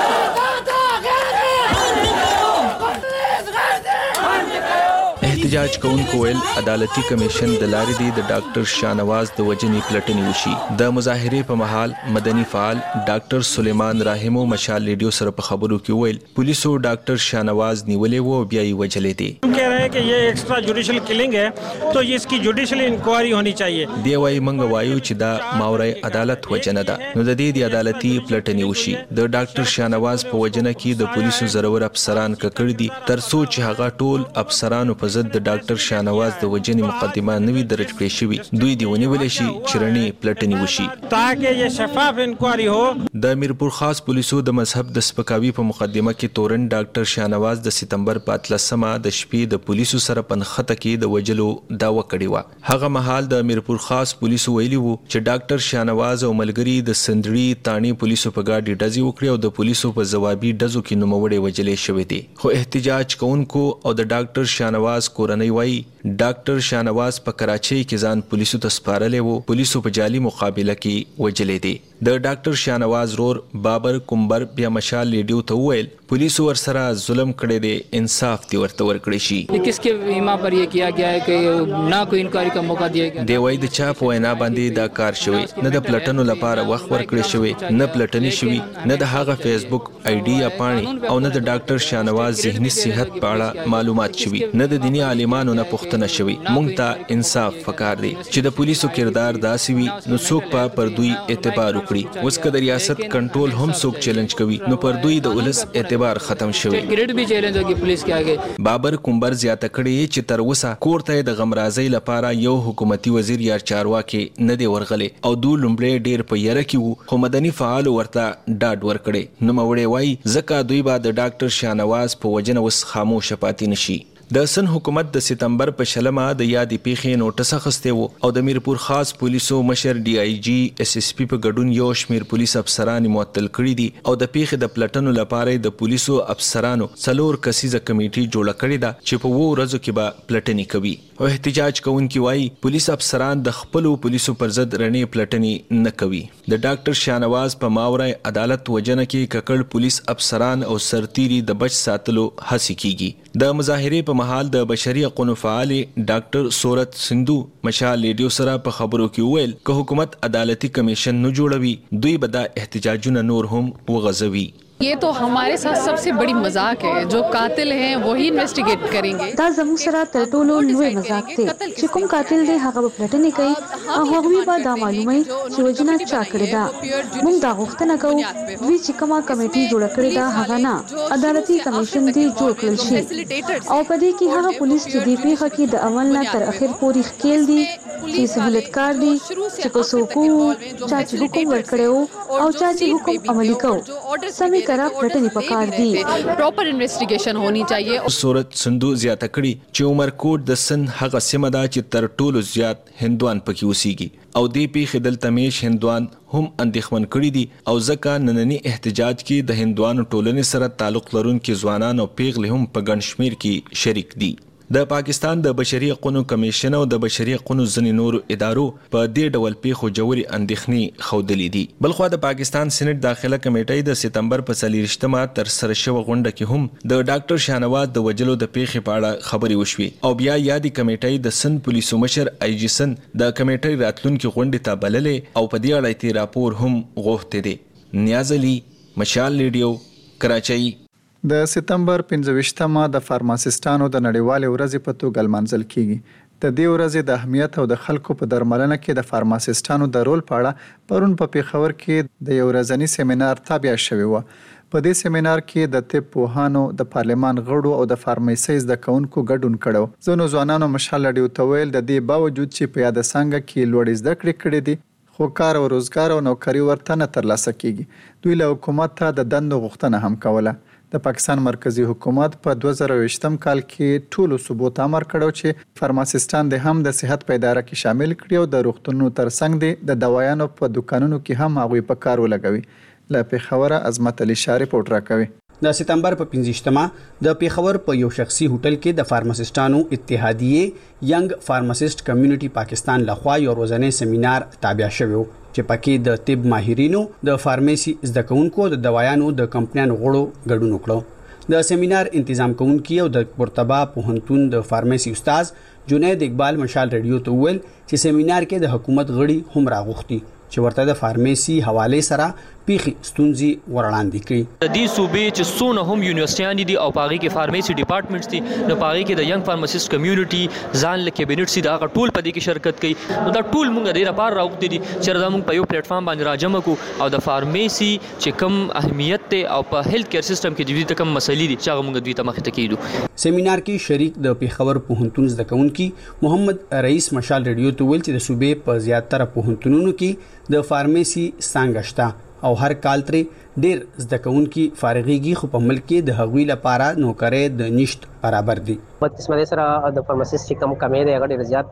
احتجاج کوونکو ویل عدالتي کمیشن د لارې دی د ډاکټر شاهنواز د وژنې پلټنې وشي. د مظاهرې په مهال مدني فعال ډاکټر سلیمان راهمو مشال ریډیو سره په خبرو کې ویل پولیسو ډاکټر شاهنواز نیولې و او بیا یې وژلې دي. हम कह रहे हैं कि ये एक्स्ट्रा जुडिशियल किलिंग है तो ये इसकी जुडिशियल इंक्वायरी होनी चाहिए. دی وايي منګ وایو چې دا ماورای عدالت وجنه ده، نو د دې د عدالتي پلټنې وشي. د ډاکټر شاهنواز په وجنه کې د پولیسو زرور افسران ککړ دي تر څو چې هغه ټول افسرانو په ضد د ډاکټر شاهنواز د وژنې مقدمه نوي درج کړې شوې. دوی دی ونیول شي چرنې پلټنې وشي تاکہ یہ شفاف انکوائری ہو. د میرپور خاص پولیسو د مذهب د سپکاوي په مقدمه کې تورن ډاکټر شاهنواز د سپتمبر په اتلسمه د شپې د پولیسو سره پنخته کې د وجلو داوا کړې و. هغه مهال د میرپور خاص پولیسو ویلي وو چې ډاکټر شاهنواز او ملګری د سندړي تانی پولیسو په ګاډي ډزې وکړې او د پولیسو په ځوابي ډزو کې نوموړي وجلې شوې دي. خو احتجاج کوونکو او د ډاکټر شاهنواز کورنۍ وایي ډاکټر شاهنواز په کراچۍ کې ځان پولیسو ته سپارلی و، پولیسو په جعلي مقابله کې وجلې دي. د ډاکټر شاهنواز رور بابر کمبر بیا مشال ریډیو ته وویل پولیسو ورسره ظلم کړی دی، انصاف دی ورته ورکړی شي. کس کے بیمہ پر یہ کیا گیا ہے کہ نہ کوئی انکوائری کا موقع دیا گیا. دی وایي د چا په وینا باندې دا کار شوی، نه د پلټنو لپاره وخت ورکړی شوی، نه پلټنې شوي، نه د هغه فیسبوک آی ډي یا پاڼې او نه د ډاکټر شاهنواز ذهني صحت په اړه معلومات شوي، نه د دیني عالمانو نه پوښتنه غوښتنه شوې. موږ ته انصاف پکار دی چې د پولیسو کردار داسې وي نو څوک په پر دوی اعتبار وکړي. اوس که د ریاست کنټرول هم څوک چیلنج کوي نو پر دوی د ولس اعتبار ختم شوی. گریډ به چیلنج ہوگی پولیس کې آگے. بابر کومبر زیاته کړي چې تر اوسه کور ته د غمرازۍ لپاره یو حکومتي وزیر یا چارواکي نه دی ورغلی او دوی لومړی ډیر په یره کې وو خو مدني فعال ورته ډاډ ورکړي. نو موړی وای ځکه دوی به د ډاکټر شاهنواز په وجنه وس خاموش پاتې نشي. د سن حکومت د سپتمبر په شلمه د یادې پیښې نوټس اخیستی و او د میرپور خاص پولیسو مشر ډي آی جی اس اس پی په ګډون یو شمیر پولیس افسران معطل کړي دي او د پیښې د پلټنو لپاره د پولیسو افسرانو څلور کسیزه کمیټي جوړه کړې ده چې په وو ورځو کې به پلټنې کوي. او احتجاج کوونکي وایي پولیس افسران د خپلو پولیسو پر ضد رڼې پلټنې نه کوي. د ډاکټر شاهنواز په ماوره عدالت وجنه کې ککړ پولیس افسران او سرتیري د بچ ساتلو هڅې کیږي. د مظاهرې په مهال د بشري حقوقو فعال ډاکټر سورت سندو مشال ریډیو سره په خبرو کې ویل که حکومت عدالتي کمیشن نه جوړوي دوی به د احتجاجونو نور هم وغځوي. ये तो हमारे साथ सबसे बड़ी मजाक है. जो कातिल हैं वही इन्वेस्टिगेट करेंगे. دا زموږ سره تر ټولو لوی مزاق دی چې کوم قاتل دی هغه به پلټنې کوي او هغوی به دا معلوموي چې وژنه چا کړې ده. موږ دا غوښتنه کوو دوی چې کومه کمیټي جوړه کړې ده هغه نه عدالتي کمیشن دی جوړ کړل شي او په دې کې هغه پولیس چې دی پیښه کې د اول نه تر اخر پورې ښکیل دي چې سہولتکار دي چې کو څوک چا چې حکم ورکړو او چا چې حکم عملي کوو سمې کرا پلټنې پکار دي. پراپر انویسټیګیشن هونی چاهیے. صورت سندو زیاته کړي چې عمرکوټ د سن هغه سیمه ده چې تر ټولو زیات هندوان پکې اوسېږي او دې پیښې دلته میش هندوان هم اندېښمن کړي دي او ځکه نننی احتجاج کې د هندوانو ټولنې سره تعلق لرونکي ځوانان او پیغلې هم په ګڼ شمیر کې شریک دي. د پاکستان د بشري حقوقو کمیشن او د بشري حقوقو ځینې نورو ادارو په دې ډول پیښو جوړي اندېښنې ښودلې دي. بلخوا د پاکستان سېنات داخله کمیټې د سپتمبر په څلېرویشتمه تر سره شوې غونډه کې هم د ډاکټر شاهنواز د وجلو د پیښې په اړه خبرې وشوې او بیا یادې کمیټې د سن پولیسو مشر آی جی سن د کمیټې راتلونکي غونډې ته بللې او په دې اړه یې راپور هم غوښتی دی. نیاز علي مشال ریډیو کراچۍ. د سپتمبر پنځه د فارماسیستانو د نړیوالې ورځې په توګه لمانځل کیږي. د دې ورځې د اهمیت او د خلکو په درملنه کې د فارماسیستانو د رول په اړه پرون په پیښور کې د یو ورځني سیمینار تابع شوی و. په دې سیمینار کې د طب پوهانو د پارلمان غړو او د فارمیسي زده کوونکو ګډون کړو. ځینو ځوانانو مشال ریډیو ته ویل د دې باوجود چې په یاد څنګه کې لوړ زده کړې کړې دي خو کار او روزګار او نوکری ورته نه ترلاسه کیږي. دوی له حکومت ته د دندو غوښتنه هم کوله. د پاکستان مرکزی حکومت په دوه زره ویشتم کال کې ټولو صوبو ته امر کړو چې فارماسیستان د هم د صحت په اداره کې شامل کړي او د روغتونونو ترڅنګ د دوايانو په دکانونو کې هم هغوی په کار ولګوي. له پیښوره عظمت علي شاه رپورټ راکوي. د سپتمبر په پنځه د پیښور په یو شخصي هوټل کې د فارماسیستانو اتحادیه ینګ فارماسیست کمیونټي پاکستان لخوا یو ورځنی سیمینار تابع شوی چې پکې د طب ماهرینو د فارمیسي زده کوونکو د دوايانو د کمپنیانو غړو ګډون وکړو. د سیمینار تنظیم کوونکي او د قرطبه پوهنتون د فارمیسي استاد جنید اقبال مشال ریډیو ته ویل چې سیمینار کې د حکومت غړي هم راغوښتي چې ورته د فارمیسي حواله سره پیخي ستونزي ورلاندې کوي. د دې صوبې چې څونه هم یونیورسيټي دي او پاغي کې فارمیسي ډپارټمنټس دي نو پاغي کې د ینګ فارماسیست کمیونټي ځان له کابینټ سي دا ټول په دې کې شرکت کوي. نو دا ټول موږ ډیره پار راوړي دي چې دا موږ په یو پلیټ فارم باندې راجمع کو او د فارمیسي چې کم اهمیت ته او په هیلث کیر سیستم کې د دې کم مسلې دي چې هغه موږ دوی ته مخ ته کیدو. سیمینار کې شریک د پیښور پوهنتون زده کوونکي محمد رئیس مشال ریډیو ته ویل چې د صوبې په زیاتره پوهنتونونو کې د فارمیسي څنګه شته او هر کال ترې ډیر زده کوونکي فارغيږي خو په ملک کې د هغوی لپاره نوکرې د نشټ برابر دي. په قسمه سره د فارماسیست کم کمې د غړي زیات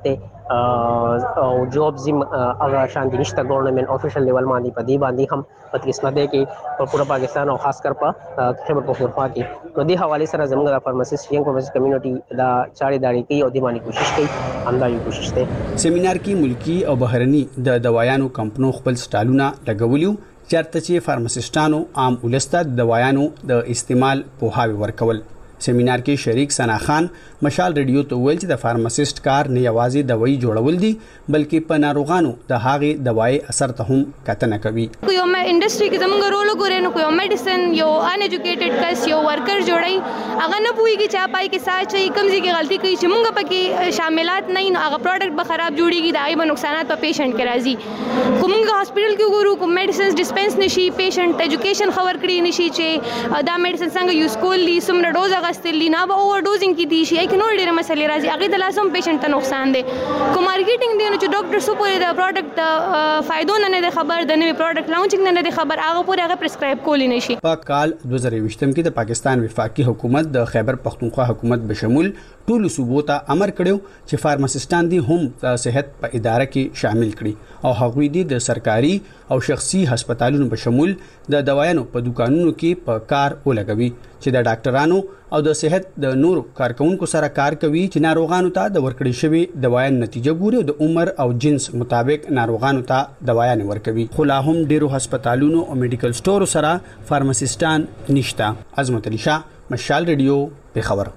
ته او جاب زم هغه شان دي نشته ګورنمنت افیشل لیول باندې په دې باندې هم په قسمه ده کې په پورا پاکستان او خاص کر په خیبر پختونخوا کې نو دې حواله سره زموږ د فارماسیست ینګ فارماسیست کمیونټي دا چاري داړي کوي او دې باندې کوشش کوي همدا یو کوشش ده. سیمینار کې ملکی او بهرني د دوايانو کمپنو خپل سټالونه لګولیو چرته چې فارماسیستانو عام ولسته د دوايانو د استعمال په هاوی ورکول. سیمینار کې شریک ثنا خان مشال ریډیو ته ویل چې د فارماسیست کار نه یوازې دوايي جوړول دي بلکې په ناروغانو د هغې دوايي اثر ته هم کتنه کوي. یو انډستری کې زموږ رول وګورئ نو یو میډیسن یو ان ایجوکیټډ کس یو ورکر جوړي هغه نه پوهیږي چې پای کې ساج چې کمزې کې غلطي کوي چې موږ پکې شاملات نه نو هغه پروډکټ به خراب جوړيږي دا ای به نقصانات په پیشنټ کې راځي. کومه هاسپټل کې وګورو کوم میډیسنز ډیسپنس نشي پیشنټ ایجوکیشن خبر کړی نشي چې دا میډیسن څنګه یوز کولی سمره ډوز غستلی نه به اوور ډوزینګ کې دي شي کې نور ډېر مسلې راځي هغه د لاسوم پیشنټ ته نقصان دی. کوم مارکیټینګ دی نو چې ډاکټر سو پورې د پروډکټ د فائدو نه نه خبر د نوې پروډکټ لانچینګ نه نه خبر هغه پورې هغه پرسکرایب کولی نشي. په کال دوه زره یوولسم کې د پاکستان وفاقي حکومت د خیبر پختونخوا حکومت بشمول ټولو صوبو ته امر کړو چې فارماسیستان دي هم د صحت په اداره کې شامل کړي او هغوی دي د سرکاري او شخصي هسپتالونو په شمول د دوايانو په دکانونو کې په کار ولګوي چې د ډاکټرانو او د صحت د نورو کارکونکو سره کار کوي چې ناروغانو ته د ورکړې شوی دوايان نتیجه ګوري او د عمر او جنس مطابق ناروغانو ته دوايان ورکوي. خو لا هم ډیرو هسپتالونو او میډیکل سٹور سره فارماسیستان نشته. عظمت علي شاه مشال ریډیو په خبر.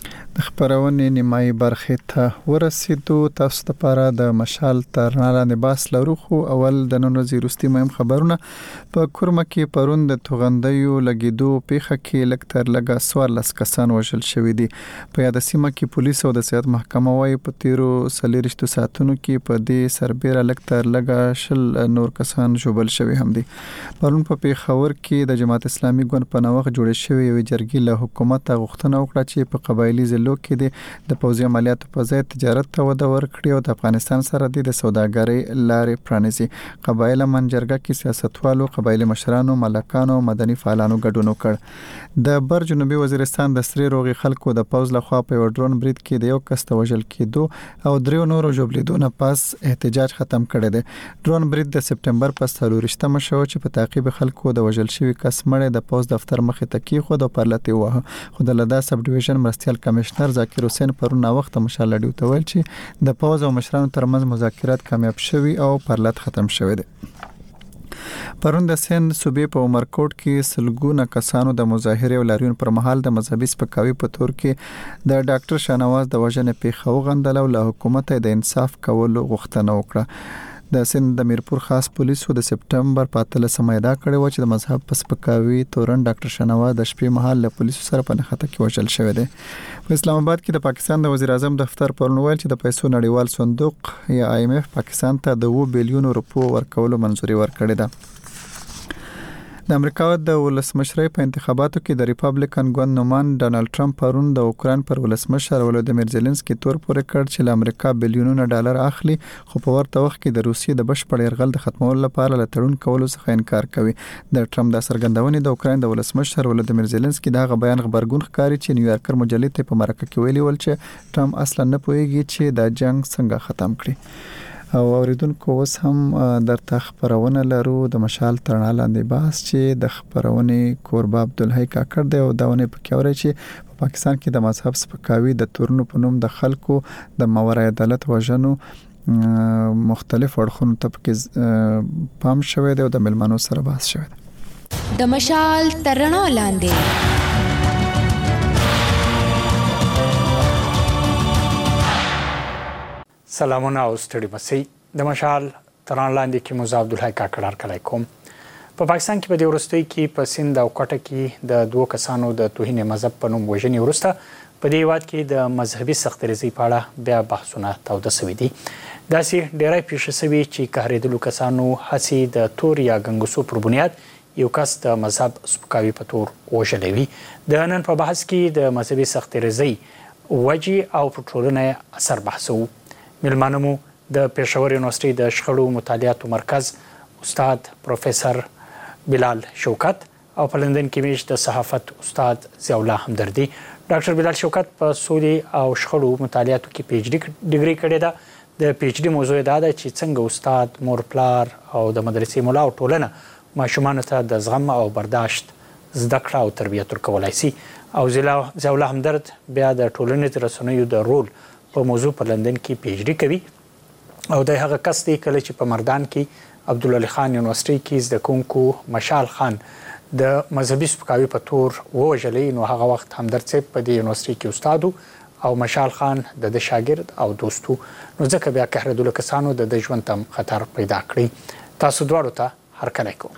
د خبرونې نیمایي برخې ته ورسېدو. تاسو لپاره د مشال تر لاندې باس لرو خو اول د نن ورځې وروستي مهم خبرونه. په کورمه کې پرون د توغندیو لګیدو پیښه کې لږ تر لږه څوارلس کسان وژل شوي دي. په یاده سیمه کې پولیس او د صحت محکمه وايي په تیرو څلېرویشتو ساعتونو کې په دې سربیره لږ تر لږه شل نور کسان ژوبل شوي هم دي. پرون په پیښور کې د جماعت اسلامي ګوند په نوښت جوړې شوې یوې جرګې له حکومت غوښتنه وکړه چې په قبایلي ضلعو کې د پوځي عملیاتو په ځای تجارت ته وده ورکړي او د افغانستان سره د سوداګرۍ لارې پرانیزي. قبایل منجرګه کې سیاستوالو، قبایلي مشرانو، ملکانو، مدني فعالانو ګډون وکړ. د بر جنوبي وزیرستان د سری روغي خلکو د پوز لخوا په یو ډرون برید کې د یو کس ته وژل کېدو او دریو نورو ژوبلیدو نه پس احتجاج ختم کړی دی. ډرون برید د سپټمبر په څلورشتمه شو چې په تعقیب خلکو د وژل شوي کس مړی د پوز دفتر مخې ته کېښود او پرلتې ووهه. خو د لدا سب ډیویژن مرستیال کمشنر ذاکر حسین پرون وخت مشال ډیو ته ویل چې د پوز او مشرانو ترمنځ مذاکرات کامیاب شوي او پرلت ختم شوی دی. پرون د سند صوبې په عمرکوټ کې سلګونه کسانو د مظاهره او لاریون پر مهال د مذهبي سپکاوي په تور کې د ډاکټر شاهنواز د وژنې پیښه وغندله او له حکومت د انصاف کولو غوښتنه وکړه. د سند د میرپور خاص پولیسو د سپټمبر په اتلسمه ادعا کړې و چې د مذهب په سپکاوي تورن ډاکټر شاهنواز د شپې مهال له پولیسو سره په نښته کې وژل شوی دی. په اسلام آباد کې د پاکستان د وزیر اعظم دفتر پرون ویل چې د پیسو نړیوال صندوق یا آی ایم ایف پاکستان ته د اوه بیلیون روپو ورکولو منځوري ورکړې ده. د امریکا د ولسمشرۍ په انتخاباتو کې د ریپابلیکن ګوند نومان ډانلډ ټرمپ پرون د اوکراین پر ولسمشر ولودیمیر زيلنسکي تور پورې کړ چې له امریکا بیلیونونه ډالر اخلي خو په ورته وخت کې د روسیې د بشپړ یرغل د ختمولو لپاره له تړون کولو څخه انکار کوي. د ټرمپ د څرګندونې د اوکراین د ولسمشر ولودیمیر زيلنسکي دا غ بیان خبرګون ښکاري چې نیویارکر مجلې ته په مرکه کې ویلي ول چې ټرمپ اصلا نه پوهیږي چې دا جنگ څنګه ختم کړي. او اوریدونکو اوس هم درته خبرونه لرو د مشال ترنا لاندې بحث چې د خبرونې کوربه عبدالحی کاکړ دی او داونه پکې اوري چې په پاکستان کې د مذهب سپکاوي د تورنو په نوم د خلکو د ماورای عدالت وژنو مختلف اړخونو ته پکې پام شوی دی او د ملمنو سره بحث شوی دی. د مشال ترنا لاندې سلامونه او ستړي مسي. د مشال تران لاندې کې موزه عبدالحی کاکړ هرکلی کوم. په پاکستان کې په دې وروستۍ کې په سند او کوټه کې د دوه کسانو د توهین مذهب په نوم وژنې وروسته په دې هیواد کې د مذهبي سختریزۍ په اړه بیا بحثونه توده سوي دي. داسې ډیری پیښې سوي چې قهرېدلو کسانو هسې د تور یا ګنګسو پر بنیاد یو کس د مذهب سپکاوي په تور وژلی وي. د نن په بحث کې د مذهبي سختریزۍ وجې او په ټولنه اثر بحثو. ملمانه مو د پېښور یونیورسټۍ د شخړو مطالعاتو مرکز استاد پروفیسر بلال شوکت او په لندن کې میش د صحافت استاد ضیاء الله همدردي. ډاکټر بلال شوکت په سولې او شخړو مطالعاتو کې پی ایچ ډي ډیګري کړې ده. د پی ایچ ډي موضوع دا ده چې څنګه استاد، مور پلار او د مدرسې مولا او ټولنه ماشومانو ته د زغم او برداشت زده کړه او تربیت ورکولای شي. او ضیاء الله همدرد بیا د ټولنیزو رسنیو د رول په موضوع په لندن کې پی ایچ ډي کوي او د هغه کس دی کله چې په مردان کې عبدالعلي خان یونیورسټۍ کې زده کوونکو مشال خان د مذهبي سپکاوي په تور ووژلی، نو هغه وخت همدرد صاحب په دې یونیورسټي کې استاد او مشال خان د د شاګرد او دوستو، نو ځکه بیا قهرېدلو کسانو د د ژوند ته خطر پیدا کړی. تاسو دواړو ته هرکلی کوم.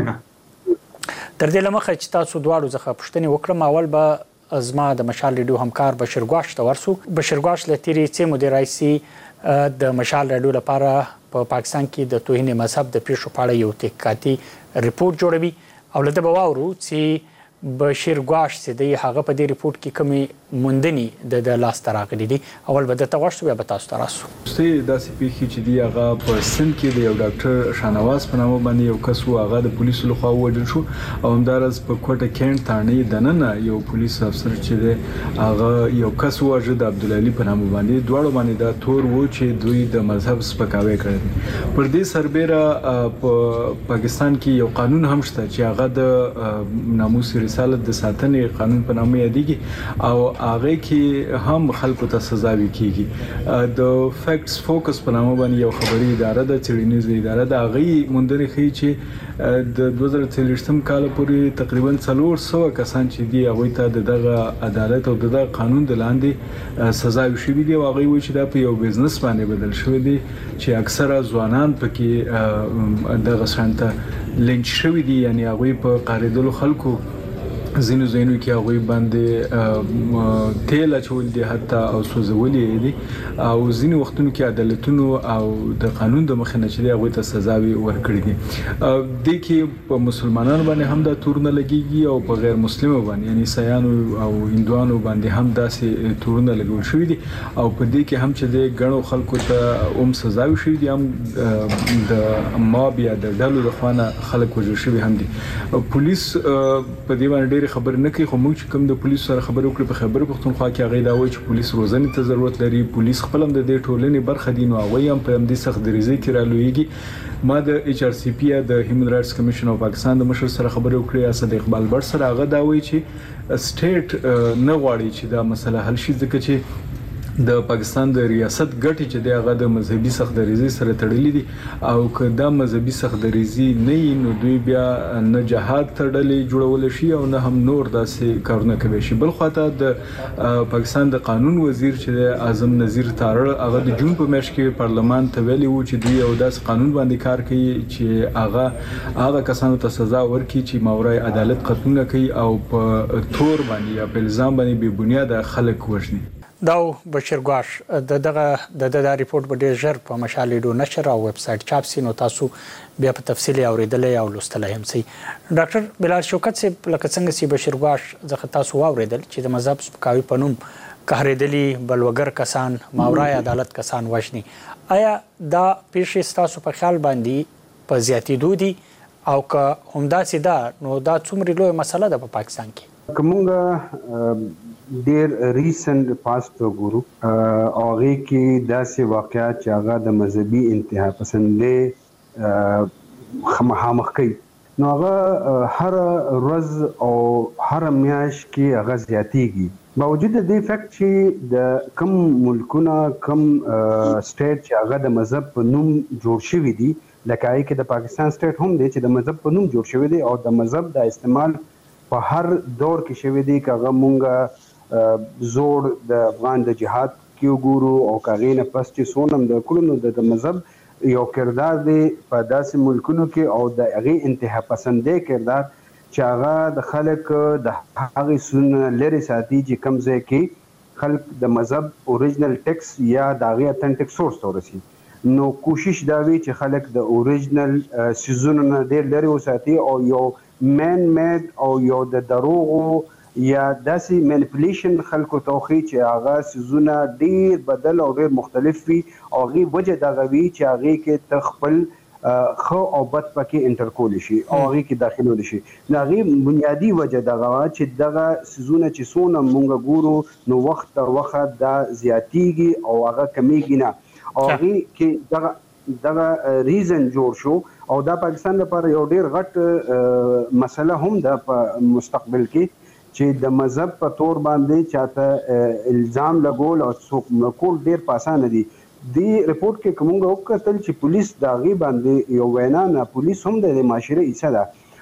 تر دې له مخه چې تاسو دواړو څخه پوښتنې وکړم، اول به زما د مشال ریډیو همکار بشیر ګواش ته ورسو. بشیر ګواش له تېرې څې مودې راهیسې د مشال راډیو لپاره په پاکستان کې د توهین مذهب د پیښو په اړه یو تحقیقاتي ریپورټ جوړوي او له ده به واورو چې بشیر ګواش چې دی هغه په دې ریپورټ کې کومې موندنې د د لاسته راغلي دي. اول به درته غوښتو، بیا به تاسو ته راسو. داسې پیښې چې دي هغه په سند کې د یو ډاکټر شاهنواز په نامه باندې یو کس و، هغه د پولیسو لخوا ووژل شو، او همداراز په کوټه کینټ تاڼۍ دننه یو پولیس افسر چې دی هغه یو کس وواژه د عبدالعلي په نامه باندې. دواړو باندې دا تور و چې دوی د مذهب سپکاوی کړی دی. پر دې سربیره په پاکستان کې یو قانون هم شته چې هغه د ناموس رسالت د ساتنې قانون په نامه یادېږي، او هغه کې هم خلکو ته سزاوي کیږي. د فیکټس فوکس په نامه باندې یو خبري اداره ده، څېړنیزه اداره ده، هغه موندنې ښیي چې د دوه زره څلوېښتم کال پورې تقریبا څلور سوه کسان چې دي هغوی ته د دغه عدالت او د دغه قانون د لاندې سزاوي شوي دي، او هغوی وایي چې دا په یو بزنس باندې بدل شوی دی چې اکثره ځوانان پکې دغه شان ته لنچ شوي دي، یعنې هغوی په قهرېدلو خلکو ځینو ځایونو کې هغوی باندې تیل اچول دي حتی او سوځولي دي، او ځینې وختونو کې عدالتونو او د قانون د مخې نه چې دی هغوی ته سزاوي ورکړي دي. دې کې په مسلمانانو باندې هم دا تورونه لګېږي او په غیر مسلمو باندې یعنې عیسایانو او هندوانو باندې هم داسې تورونه لګول شوي دي، او په دې کې هم چې دی ګڼو خلکو ته هم سزاوي شوي دي، هم د ماب یا د ډلو لخوا نه خلک وژل شوي هم دي. پولیس په دې باندې ډېرې خبرې نه کوي، خو موږ چې کوم د پولیسو سره خبرې وکړې په خیبر پښتونخوا کې هغوی دا وایي چې پولیس روزنې ته ضرورت لري، پولیس خپل هم د دې ټولنې برخه دي، نو هغوی هم په همدې سخت دریځۍ کې رالویږي. ما د ایچ آر سی پی یا د هیومن رایټس کمیشن آف پاکستان د مشر سره خبرې وکړې، اسد اقبال بټ سره، هغه دا وایي چې سټیټ نه غواړي چې دا مسله حل شي، ځکه چې د پاکستان د ریاست ګټې چې دی هغه د مذهبي سختدریزۍ سره تړلي دي، او که دا مذهبي سختدریزي نه وي نو دوی بیا نه جهاد ته ډلې جوړولی شي او نه هم نور داسې کارونه کولی شي. بل خواته د پاکستان د قانون وزیر چې دی اعظم نظیر تارړ، هغه د جون په میاشت کې پارلمان ته ویلي وو چې دوی یو داسې قانون باندې کار کوي چې هغه هغه کسانو ته سزا ورکړي چې ماورای عدالت قتلونه کوي او په تور باندې یا په الزام باندې بې بنیاده خلک وژني. دا بشیر ګواش د دغه د د ریپورټ به ډېر ژر په مشال ریډیو نشر او ویب سایټ چاپ سي، نو تاسو بیا په تفصیل اوریدلی او لوستلی هم سئ. ډاکټر بلال شوکت صاحب، لکه څنګه چې بشیر ګواش څخه تاسو واورېدل چې د مذهب سپکاوي په نوم قهرېدلي بلوګر کسان، ماورای عدالت کسان وژني، آیا دا پیښې ستاسو په خیال باندې په زیاتېدو دي، او که همداسې ده نو دا څومره لویه مسله ده په پاکستان کې؟ که مونږ ډیر ریسنت پاست وګورو، هغې کې داسې واقعات چې هغه د مذهبي انتها پسندۍ مخامخ کوي، نو هغه هر ورځ او هر میاشت کې هغه زیاتېږي. باوجود د دې فکت چې د کم ملکونه کم سټیټ چې هغه د مذهب په نوم جوړ شوي دي، لکه هغې کې د پاکستان سټیټ هم دی چې د مذهب په نوم جوړ شوی دی، او د مذهب د استعمال په هر دور کې شوی دی، که هغه مونږ زوړ د افغان د جهاد کې وګورو او که هغې نه پس چې څونه هم د کړو، نو د مذهب یو کردار دی په داسې ملکونو کې، او د هغې انتها پسندۍ کردار چې هغه د خلک د هغې سونه لرې ساتي چې کوم ځای کې خلک د مذهب اوریجنل ټیکس یا د هغې اتنټیک سورس ته ورسي. نو کوشش دا وي چې خلک د اوریجنل سیزونو نه ډېر لرې وساتي، او یو مین میډ او یو د دروغو یا داسې مینیپولیشن خلکو ته وښیي چې هغه سیزونه ډېر بدل او ډېر مختلف وي، او هغې وجه دغه وي چې هغې کې ته خپل ښه او بد پکې انټر کولی شي او هغې کې داخلولی شي. نو هغې بنیادي وجه دغه وه چې دغه سیزونه چې څونه مونږ ګورو نو وخت تر وخت دا زیاتېږي او هغه کمیږي نه، او هغې کې دغه دغه ریزن جوړ شو، او دا پاکستان لپاره یو ډېر غټ مسله هم ده په مستقبل کې چې د مذهب په تور باندې چاته الزام لګول او څوک کول ډېر په اسانه دي. دې ریپورټ کې که موږ وکتل چې پولیس د هغې باندې یو وینا نه، پولیس هم د معاشرې حصه ده،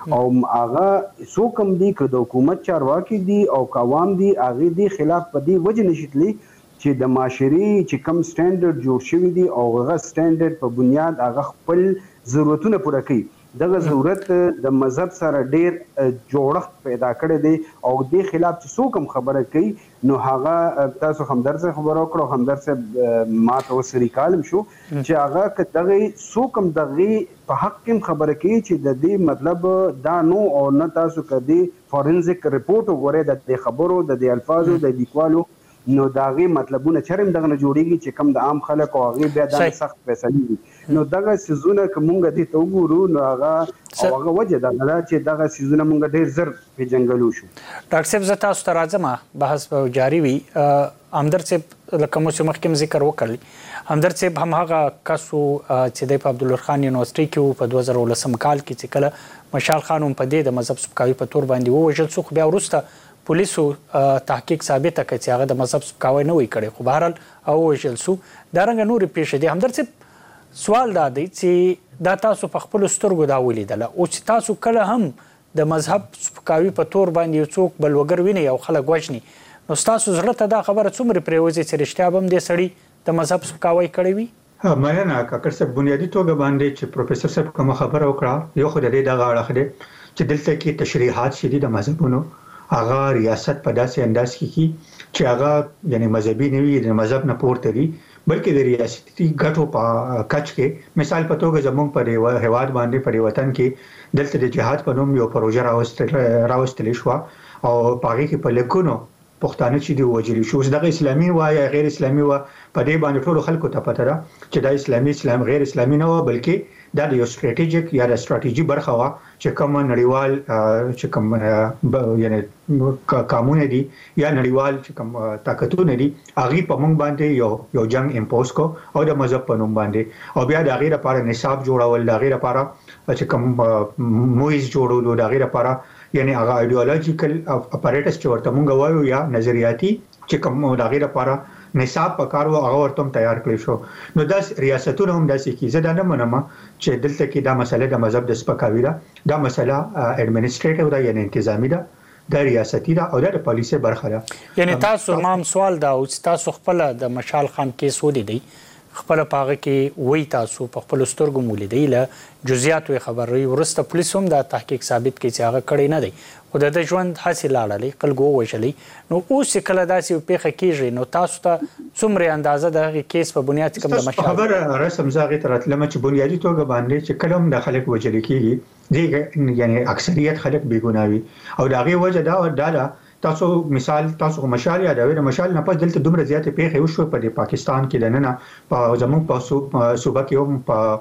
او هغه څو کم دي که د حکومت چارواکي دي او عوام دي هغه دي خلاف په دې وجه نشتلی چې د معاشري چې کم سټانډرډ جوړ شوی دي او هغه سټانډرډ په بنیاد هغه خپل ضرورتونه پوره کوي دغه ضرورت د مذهب سره ډیر جوړښت پیدا کړی دی او د خلاف چې څوک هم خبره کوي نو هغه تاسو همدرد صاحب خبره وکړو همدرد صاحب ما ته اوس ریکالم شو چې هغه که دغه څوک هم دغه په حق کې خبره کوي چې د دې مطلب دا نو او نه تاسو کدي فورنزیک ریپورت وګورئ د دې خبرو د دې الفاظو د لیکوالو نو داغه مطلبونه چرم دغه نه جوړیږي چې کم د عام خلک او هغه بیا د سخت فیصله دي نو دغه سيزونه کومګه دي ته وګورو نو هغه او هغه وجه دا چې دغه سيزونه مونږ ډیر زر په جنگلو شو ډاکټر صاحب زه تاسو ته راځم بحث به جاری وي همدرد صاحب لکه مو چې مخکې ذکر وکړ همدرد صاحب هم هغه کسو چې د عبدالله خان یونیورسيټي کې په دوه زره ولسم کال کې چې کله مشال خان هم په دې د مذهب سپکاوي په تور باندې ووژل څو بیا وروسته پولیسو تحقیق ثابت کړ چې هغه د مذهب سپکاوی نه وی کړی خو بهرحال او وژل سو دا رنګ نور پیښې دي همدرد صاحب سوال دا دی چې دا تاسو په خپل سترګو دا ولیدل او چې تاسو کله هم د مذهب سپکاوي په تور باندې څوک بل وګر ویني او خلک وژني نو تاسو زړه ته دا خبره څومره پریوځي چې رښتیا به هم دې سړی د مذهب سپکاوی کړی وي ها مننه کاکړ صاحب بنیادی توګه باندې چې پروفیسور صاحب کوم خبره وکړه یو خو د دې دغه اړه دی چې دلته کې تشریحات شدي د مذهبونو هغه ریاست په داسې انداز کې کی چې هغه یعنی مذهبي نه وي د مذهب نه پورته دي بلکې د ریاستي ګټو په کچ کې مثال په توګه زموږ په هیواد باندې په وطن کې دلته د جهاد په نوم یو پروژه راوستل راوستل شو او پاره کې په لکونو پښتانه چې دی وجلی شو دغه اسلامي وای غیر اسلامي و په دې باندې ټول خلکو ته پته ده چې دا اسلامي اسلام غیر اسلامي نه و بلکې دا د یو سټریټیجیک یا د سټریټیجي برخه وا چې کوم نړیوال چې کوم یعنی قانون دي یا نړیوال چې کوم طاقتونه دي هغه په موږ باندې یو یو جنگ امپوز کو او د مذهب په نوم باندې او بیا د غیر لپاره نصاب جوړول د غیر لپاره چې کوم مویز جوړول د غیر لپاره یعنی هغه ایدئولوژیکل اپاریټس چې ورته موږ وایو یا نظریاتي چې کوم د غیر لپاره نصاب په کار او هغه ورته تیار کړی شو نو د ریاستونو هم داسې کیږي زه دا نه منم چې دلته کې دا مسله د مذهب د سپکاوي ده دا مسله اډمنسټریټیو ده یعنی انتظامی ده د ریاستي ده او د پالیسي برخه ده یعنی تاسو مام سوال دا او تاسو خپل د مشال خان کیس ودی خپل پاغه کې وای تاسو په خپل سترګو مولیدي له جزئیات خبري ورسته پولیس هم دا تحقیق ثابت کړي چې هغه کړی نه دی خو د ژوند حاصل لاړلې خلکو وژلې نو اوس کله داسې پیښه کیږي نو تاسو ته څومره اندازه د کیس په بنیاد کوم د مشال خبر رسم زاغه ترتلم چې بنیادی توګه باندې چې کلم د خلک وجل کیږي دی یعنی اکثریت خلک بیګوناوي او داغه وجه دا دا تاسو مثال تاسو مشال یادوي د مشال نه پس دلته دومره زیاتې پیښې وشو په پاکستان کې د نن په زموږ په صوبه کې هم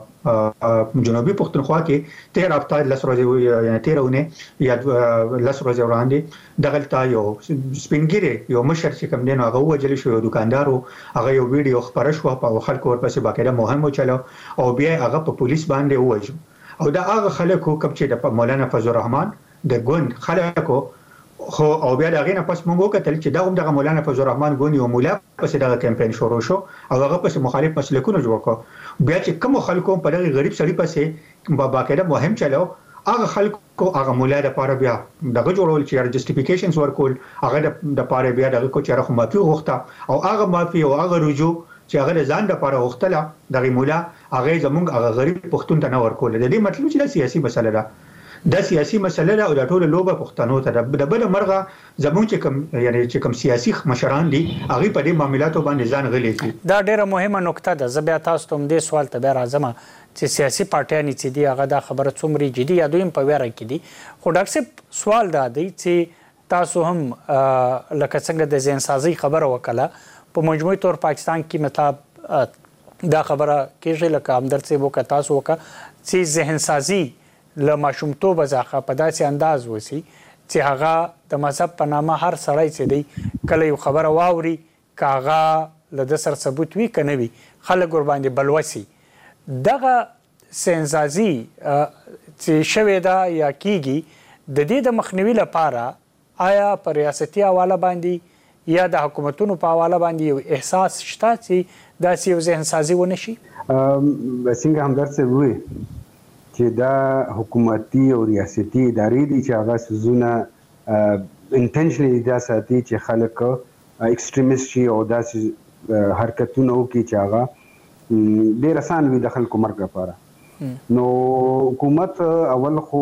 په جنوبي پښتونخوا کې تیر هفته لس ورځې یعنی تیرونه یا لس ورځې وړاندې دغلته یو سپینګری یو مشر چې کوم دین هغه وجل شو یو دکاندارو هغه یو ویډیو خبره شو په خلکو ورپسې باقاعده مهم وچلو او بیا هغه په پولیس باندې ووجو او دا هغه خلکو کوم چې د مولانا فضل الرحمن د ګوند خلکو خو او بیا دغه نه پس موږ وکتل چې دا هم د مولانا فضل الرحمن ګونی او مولا پس دغه کمپاین شروع شو او هغه پس مخالف مسلکونه جوړ کړ بیا چې کوم خلکو په دغه غریب سړي پسې با باقاعده مهم چلو هغه خلکو هغه مولا د پاره بیا دغه جوړول چې جسټیفیکیشنز ورکول هغه د پاره بیا دغه کو چې راخو مافي غوښته او هغه مافي او هغه رجوع چې هغه ځان د پاره غوښتله دغه مولا هغه زمونږ هغه غریب پښتون ته نه ورکول د دې مطلب چې سیاسي مسله ده د سیاسي مسله ده او د ټول لوبه پښتنو ته د بل مرغه زموږ چې کوم یعنی چې کوم سیاسي مشران دي هغه په دې معاملاتو باندې ځان غلي دي دا ډیره مهمه نقطه ده زه بیا تاسو ته دې سوال ته بیا راځم چې سیاسي پارټیان چې دي هغه دا خبره څومره جدي یا دویم په ویره کې دي خو ډاکټر صاحب سوال دا دی چې تاسو هم لکه څنګه د ذهن سازي خبره وکړه په مجموعي تور پاکستان کې مطلب دا خبره کېږي لکه همدرد صاحب وکړه تاسو وکړه چې ذهن سازي له ماشومتوب ځخه په داسې انداز وسی چې هغه د مذهب په نامه هر سړی چې دی کله یو خبره واوري کاغه له د سر ثبوت وی کنه وی خلک ور باندې بلوسی دغه سنسازي چې شوی دا یا کیږي د دې د مخنیوي لپاره آیا پر ریاستي حواله باندې یا د حکومتونو په حواله باندې یو احساس شته چې داسې یو ذهن سازي ونه شي څنګه همدرد صاحب وی چې دا حکومتي او ریاستي ادارې دي چې هغه سیزونه انټنشنلی دا ساتي چې خلک ایکسټریمیست شي او داسې حرکتونه وکړي چې هغه ډېر اسان وي د خلکو مرګ لپاره. نو حکومت اول خو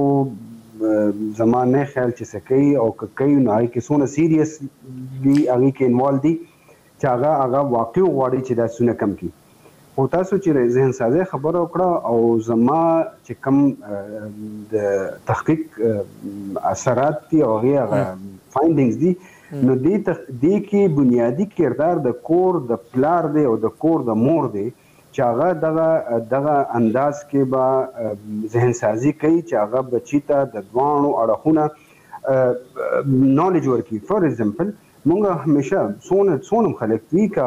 زما نه خیال چې څه کوي او که کوي نو هغې کې څومره سیریس دي هغې کې انوالو دي چې هغه هغه واقع غواړي چې دا څونه کم کړي. خو تاسو چې ذهن سازۍ خبره وکړه او زما چې کوم د تحقیق اثرات دي او هغې هغه فایندینګز دي نو دې کې بنیادي کردار د کور د پلار دی او د کور د مور دی چې هغه دغه دغه انداز کې به ذهن سازي کوي چې هغه بچي ته د دواړو اړخونه نالج ورکړي. فار ایگزامپل مونږ همیشه څونه څونه خلک وي که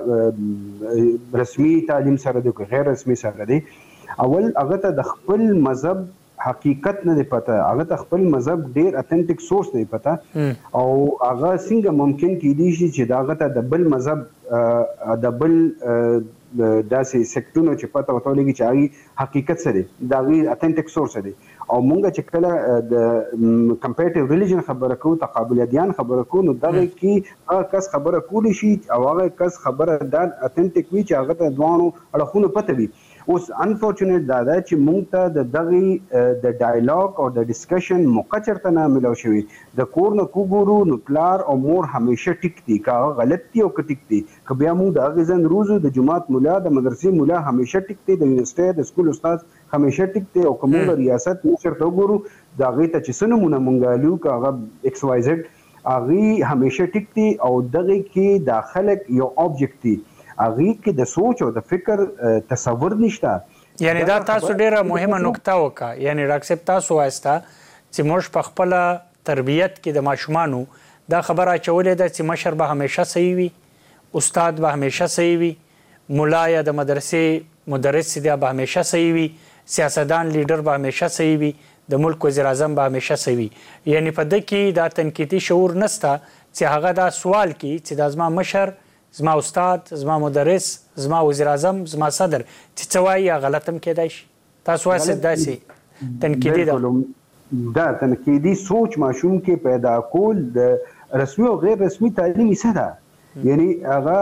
هغه رسمي تعلیم سره دی که غیر رسمي سره دی اول هغه ته د خپل مذهب حقیقت نه دی پته هغه ته خپل مذهب ډیر اتنټیک سورس نه دی پته او هغه څنګه ممکن کیدی شي چې دا هغه ته د بل مذهب د بل داسې سیکټونو چې پته ورته ولګي چې هغې حقیقت څه دی د هغې اتنټیک سورس دی او مونږ چې کله د کمپیریټیو ریلیجن خبره کوو تقابل ادیان خبره کوو نو دغه کې هغه کس خبره کولی شي او هغه کس خبره دا اتنټیک وي چې هغه ته دواړو اړخونو پته وي. اوس انفارچونیټ دا ده چې مونږ ته د دغې د ډایلاګ او د ډسکشن موقع چېرته نه میلاو شوي. د کور نه وګورو نو پلار او مور همیشه ټیک دي که هغه غلط دي او که ټیک دي که بیا مونږ د هغې ځند روزو د جومات ملا د مدرسې ملا همیشه ټیک دی د یونیورسټۍ د سکول استاد همیشه ټیک دی او که مونږ د ریاست مشر ته وګورو د هغې ته چې څه نومونه مونږ الو که هغه ایکس واي زیډ هغې همیشه ټیک دي او دغې کې دا خلک یو آبجیکټ دي هغې کې د سوچ او د فکر تصور نشته. یعنی دا تاسو ډیره مهمه نکته وکړه یعنی ډاکټر صاحب تاسو وایسته چې موږ په خپله تربیت کې د ماشومانو دا خبره اچولې ده چې مشر به همیشه صحیح وي استاد به همیشه صحیح وي ملا یا د مدرسې مدرس دی به همیشه صحیح وي سیاستدان لیډر به همیشه صحیح وي د ملک وزیر اعظم به همیشه صحیح وي. یعنی په ده کې دا تنقیدي شعور نسته چې هغه دا سوال کړي چې دا زما مشر زما استاد زما مدرس زما وزیر اعظم زما صدر چې څه وایي یا غلط هم کیدای شي. تاسو وایئ داسې تنقیدي ده دا تنقیدي سوچ ماشوم کې پیدا کول د رسمي او غیر رسمي تعلیم حصه ده. یعنی هغه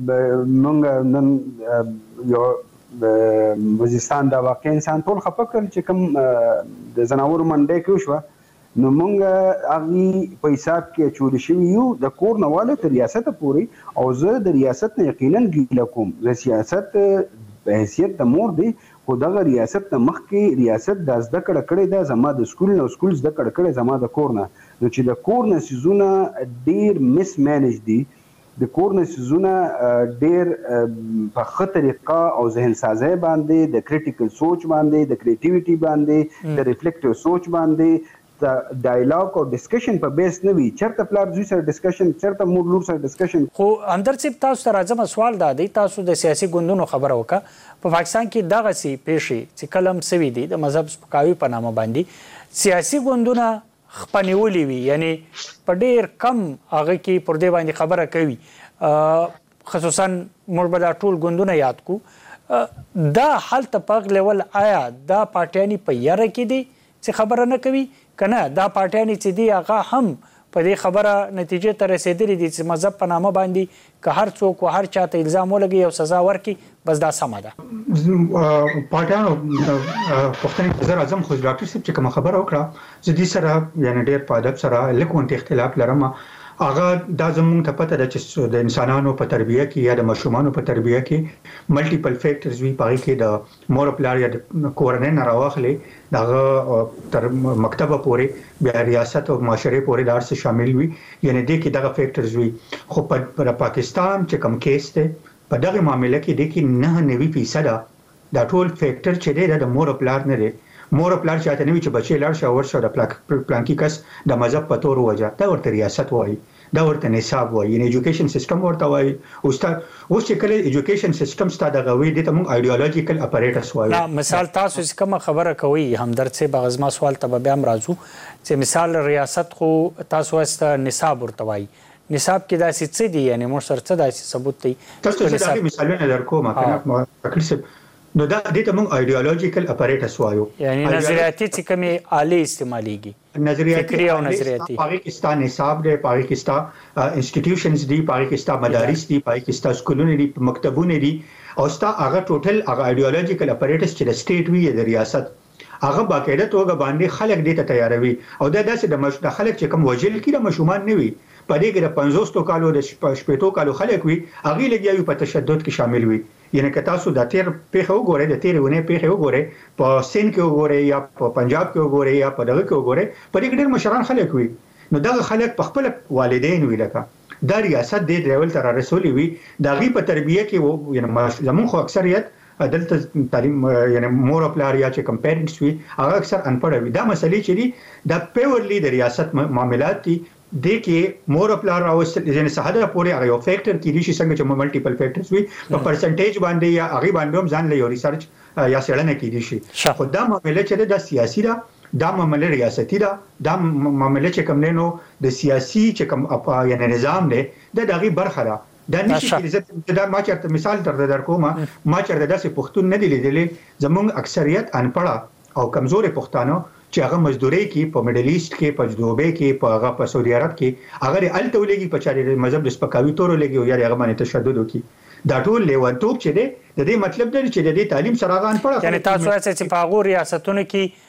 موږ نن یو وزیرستان دا واقع انسان ټول خفه کړل چې کوم د ځناورو منډۍ کې وشوه نو مونږ هغې په حساب کې اچولی شوي یو د کور نه واله تر ریاسته پورې او زه د ریاست نه یقینا ګیله کوم د سیاست په حیثیت د مور دی خو دغه ریاست نه مخکې ریاست دا زده کړه کړې ده زما د سکول نه سکول زده کړه کړې زما د کور نه نو چې د کور نه څیزونه ډېر مس مینج دي د کور نه څیزونه ډېر په ښه طریقه او ذهن سازۍ باندې د کریټیکل سوچ باندې د کریټیویټي باندې د ریفلیکټیو سوچ باندې د ډایلاګ او ډسکشن په بیس نه وي چېرته پلار زوی سره ډسکشن چېرته مور لور سره ډسکشن. خو همدرد صاحب تاسو ته راځمه سوال دا دی تاسو د سیاسي ګوندونو خبره وکړه په پاکستان کې دغسې پیښې چې کله هم سوي دي د مذهب سپکاوي په نامه باندې سیاسي ګوندونه خپه نیولې وي یعنی په ډېر کم هغه کې پر دې باندې خبره کوي خصوصا موږ به دا ټول ګوندونه یاد کړو دا هلته په هغه لیول آیا دا پارټیانې په یاره کې دي چې خبره نه کوي که نه دا پارټیانې چې دي هغه هم په دې خبره نتیجې ته رسېدلي دي چې مذهب په نامه باندې که هر څوک و هر چاته الزام ولګي او سزا ورکړي بس دا سمه ده. پارټیانو پوښتنې وزیر اعظم خو ډاکټر صاحب چې کومه خبره وکړه زه دې سره یعنې ډېر په ادب سره لږ غونډې اختلاف لرم. هغه دا زموږ ته پته ده چې د انسانانو په تربیه کې یا د ماشومانو په تربیه کې ملټیپل فیکټرز وي په هغې کې د مور پلار یا د کورنۍ نه راواخلې د هغه تر مکتبه پورې بیا ریاست او معاشرې پورې دا هر څه شامل وي یعنې دې کې دغه فیکټرز وي. خو په پاکستان چې کوم کیس دی په دغه معامله کې دې کې نه نوي فیصده دا ټول فیکټر چې دی دا د مور پلار نه دی. مور پلار چاته نه وي چې بچی لاړ شي ورشه د پلانکي کس د مذهب په تور وجه دا ورته ریاست وایي دا ورته نصاب وایي یعنې ایجوکیشن سیستم ورته وایي. استاد اوس چې کله ایجوکیشن سیستم ستا دغه وي دې ته موږ ایډیالوجیکل اپریټس وایو. مثال تاسو چې کومه خبره کوئ همدرد صاحب هغه زما سوال ته به بیا هم راځو چې مثال ریاست خو تاسو وایسته نصاب ورته وایي نصاب کې داسې څه دي یعنې موږ سره څه داسې ثبوت دی تاسو ته داسې مثالونه درکوم که نه ډاکټر صاحب نو دا دې ته موږ ایډیولوژیکل اپریټس وایو، یعنی نظریاتي چې کومې آلې استعمالېږي، نظریاتي فکري او نظریاتي. پاره کې ستا نصاب دی، پاره کې ستا انسټیټیوشنز دي، پاره کې ستا مدارس دي، پاره کې ستا سکولونه دي، مکتبونه دي، او ستا هغه ټوټل هغه ایډیولوژیکل اپریټس چې د سټیټ وی د ریاست هغه باقاعده توګه باندې خلک دې ته تیاروي. او دا داسې د مش... خلک چې کوم وجل کې د مشومان نه وي، په دې کې د پنځوس کالو د شپږ کالو خلک وي، هغه لګیاوي په تشدد کې شامل وي. یعنی که تاسو د تیر پیښه وګورئ، د تیر ونه پیښه وګورئ، په سین کې وګورئ یا په پنجاب کې وګورئ یا په دغه کې وګورئ، په دې کې ډېر مشران خلک وي. نو دغه خلک په خپل والدین وی لکه دا ریاست دې ډیول تر رسولي وي، د غي په تربیه کې یعنی زمون خو اکثریت دلته تعلیم یعنی مور او پلار یا چې کم پیرنټس وي هغه اکثر انپړ وي. دا مسلې چې دي د پیورلی د ریاست معاملات دي، د کې مور او پلار راوستل یعنی ساده پورې هغه یو فیکټر کې دي چې څنګه چې ملټیپل فیکټرز وي په پرسنټیج باندې یا هغه باندې هم ځان له یو ریسرچ یا څېړنه کې دي شي. خو دا معاملې چې د سیاسي ده، دا معاملې ریاستي ده، دا معاملې چې کوم نه نو د سیاسي چې کوم یعنی نظام دی د دغه برخه ده. دا نشي چې دا ما چرته مثال در در کومه، ما چرته داسې پښتون نه دی لیدلې، زمونږ اکثریت انپړه او کمزوري پښتانه چې هغه مزدوري کې په میډل ایست کې، په دوبه کې، په هغه په سعودي عرب کې هغه الته ولګي، په چاري مذهب د سپکاوي تور ولګي او یا هغه باندې تشدد وکي. دا ټول لیونتوب چې دی د دې مطلب دی چې د دې تعلیم سره هغه انپړه. یعنی تاسو چې په هغو ریاستونو کې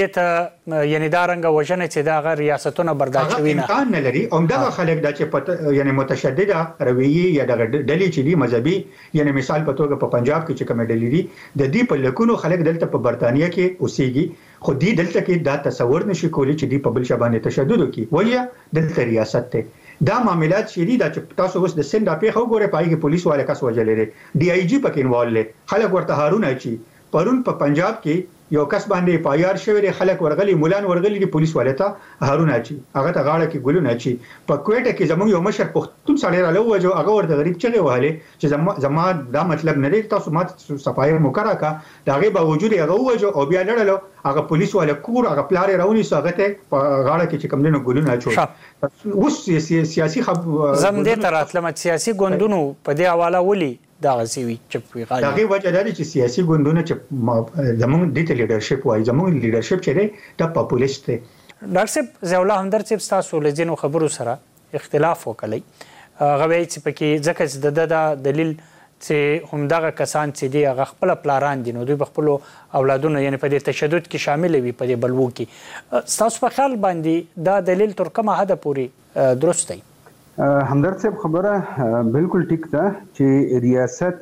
دته یعنی دا رنګ وژنه چې دا غیر ریاستونه برداشت شوی نه امکان نه لري. او دغه خلک دا چې پته یعنی متشدده رویه یا دغه ډلې چې دي مذهبي، یعنی مثال په توګه په پنجاب کې چې کوم ډلې دي د دې په لکونو خلک دلته په برتانیې کې اوسېږي، خو دې دلته کې دا تصور نشي کولی چې دې په بل شبانه تشدد وکړي، وایي دلته ریاست ته. دا معاملات چې دي دا چې تاسو اوس د سند په خو ګوره پای کې پولیس والے کس وجلې دي، ډي آی جی پکې انوالو لري، خلک ورته هارون اچي. پرون په پنجاب کې یو کس باندې پایار شوی دی، خلک ورغلي، مولان ورغلي دي پولیس والے ته هارون اچي، هغه ته غاړه کې ګلونه اچي. په کوټه کې زموږ یو مشر پښتون سړی را لوجو، هغه ورته غریب چغې وهلې چې زما زما دا مطلب نه دی تاسو ما صفای مکرہ کا، دا غي باوجود هغه وجو او بیا لړلو، هغه پولیس والے کور هغه پلار راونی سو، هغه ته غاړه کې چې کوم دینو ګلونه اچو. اوس سیاسي خب زم دې تر اتلم سیاسي ګوندونو په دې حواله ولي دا غسیوي چې غالي دا غي وجه دا چې سیاسي ګوندونه چې زموږ د لیډرشپ وای، زموږ لیډرشپ چې دی دا پاپولیست دی. ډاکټر صاحب ضیاء الله همدرد صاحب تاسو له ځینو خبرو سره اختلاف وکړی، هغه وایي چې پکې ځکه چې د دلیل چې همدغه کسان چې دي هغه خپل پلاران دي، نو دوی په خپل اولادونو یعنی په دې تشدد کې شامل وي، په دې بلوو کې. تاسو په خیال باندې دا دلیل تر کومه حد پورې درست دی؟ همدرد صاحب خبره بالکل ټیک ده چې ریاست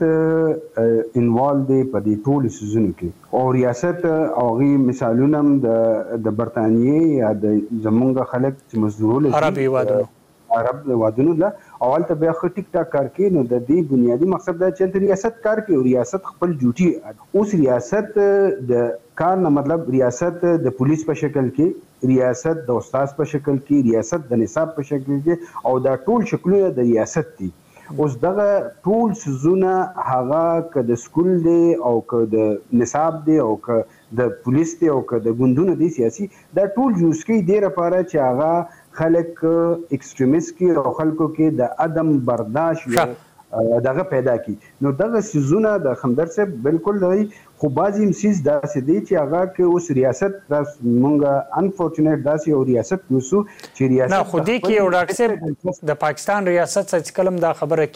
انوالو دی په دې ټولو سيزونو کې، او ریاست او غي مثالونه د د برتانیې یا د زمونږ خلک چې مزدورول عربي وادونو عرب وادونو لا اول ته بیا خو ټیک ټاک کار کوي. نو د دې بنیادی مقصد دا چې ریاست کار کوي او ریاست خپل ډیوټي اوس ریاست د کار نه مطلب ریاست د پولیس په شکل کې، ریاست د استاد په شکل کې، ریاست د نصاب په شکل کې، او دا ټول شکلونه د ریاست دي. اوس دغه ټول سيزونه هغه که د سکول دی او که د نصاب دی او که د پولیس دی او که د ګوندونو دی سیاسي، دا ټول یوز کوي د لپاره چې هغه خلک ایکستریمیست کې او خلکو کې د عدم برداشت دغه پیدا کی. نو دغه سيزونه د همدرد صاحب بالکل دی، خو بعضی مسیز داسې دی چې هغه کې اوس ریاست مونږه انفورچونیټ داسې او ریاست یوسو چې ریاست نه خو دې کې یو ډاکټر صاحب د پاکستان ریاست څخه کلم دا خبره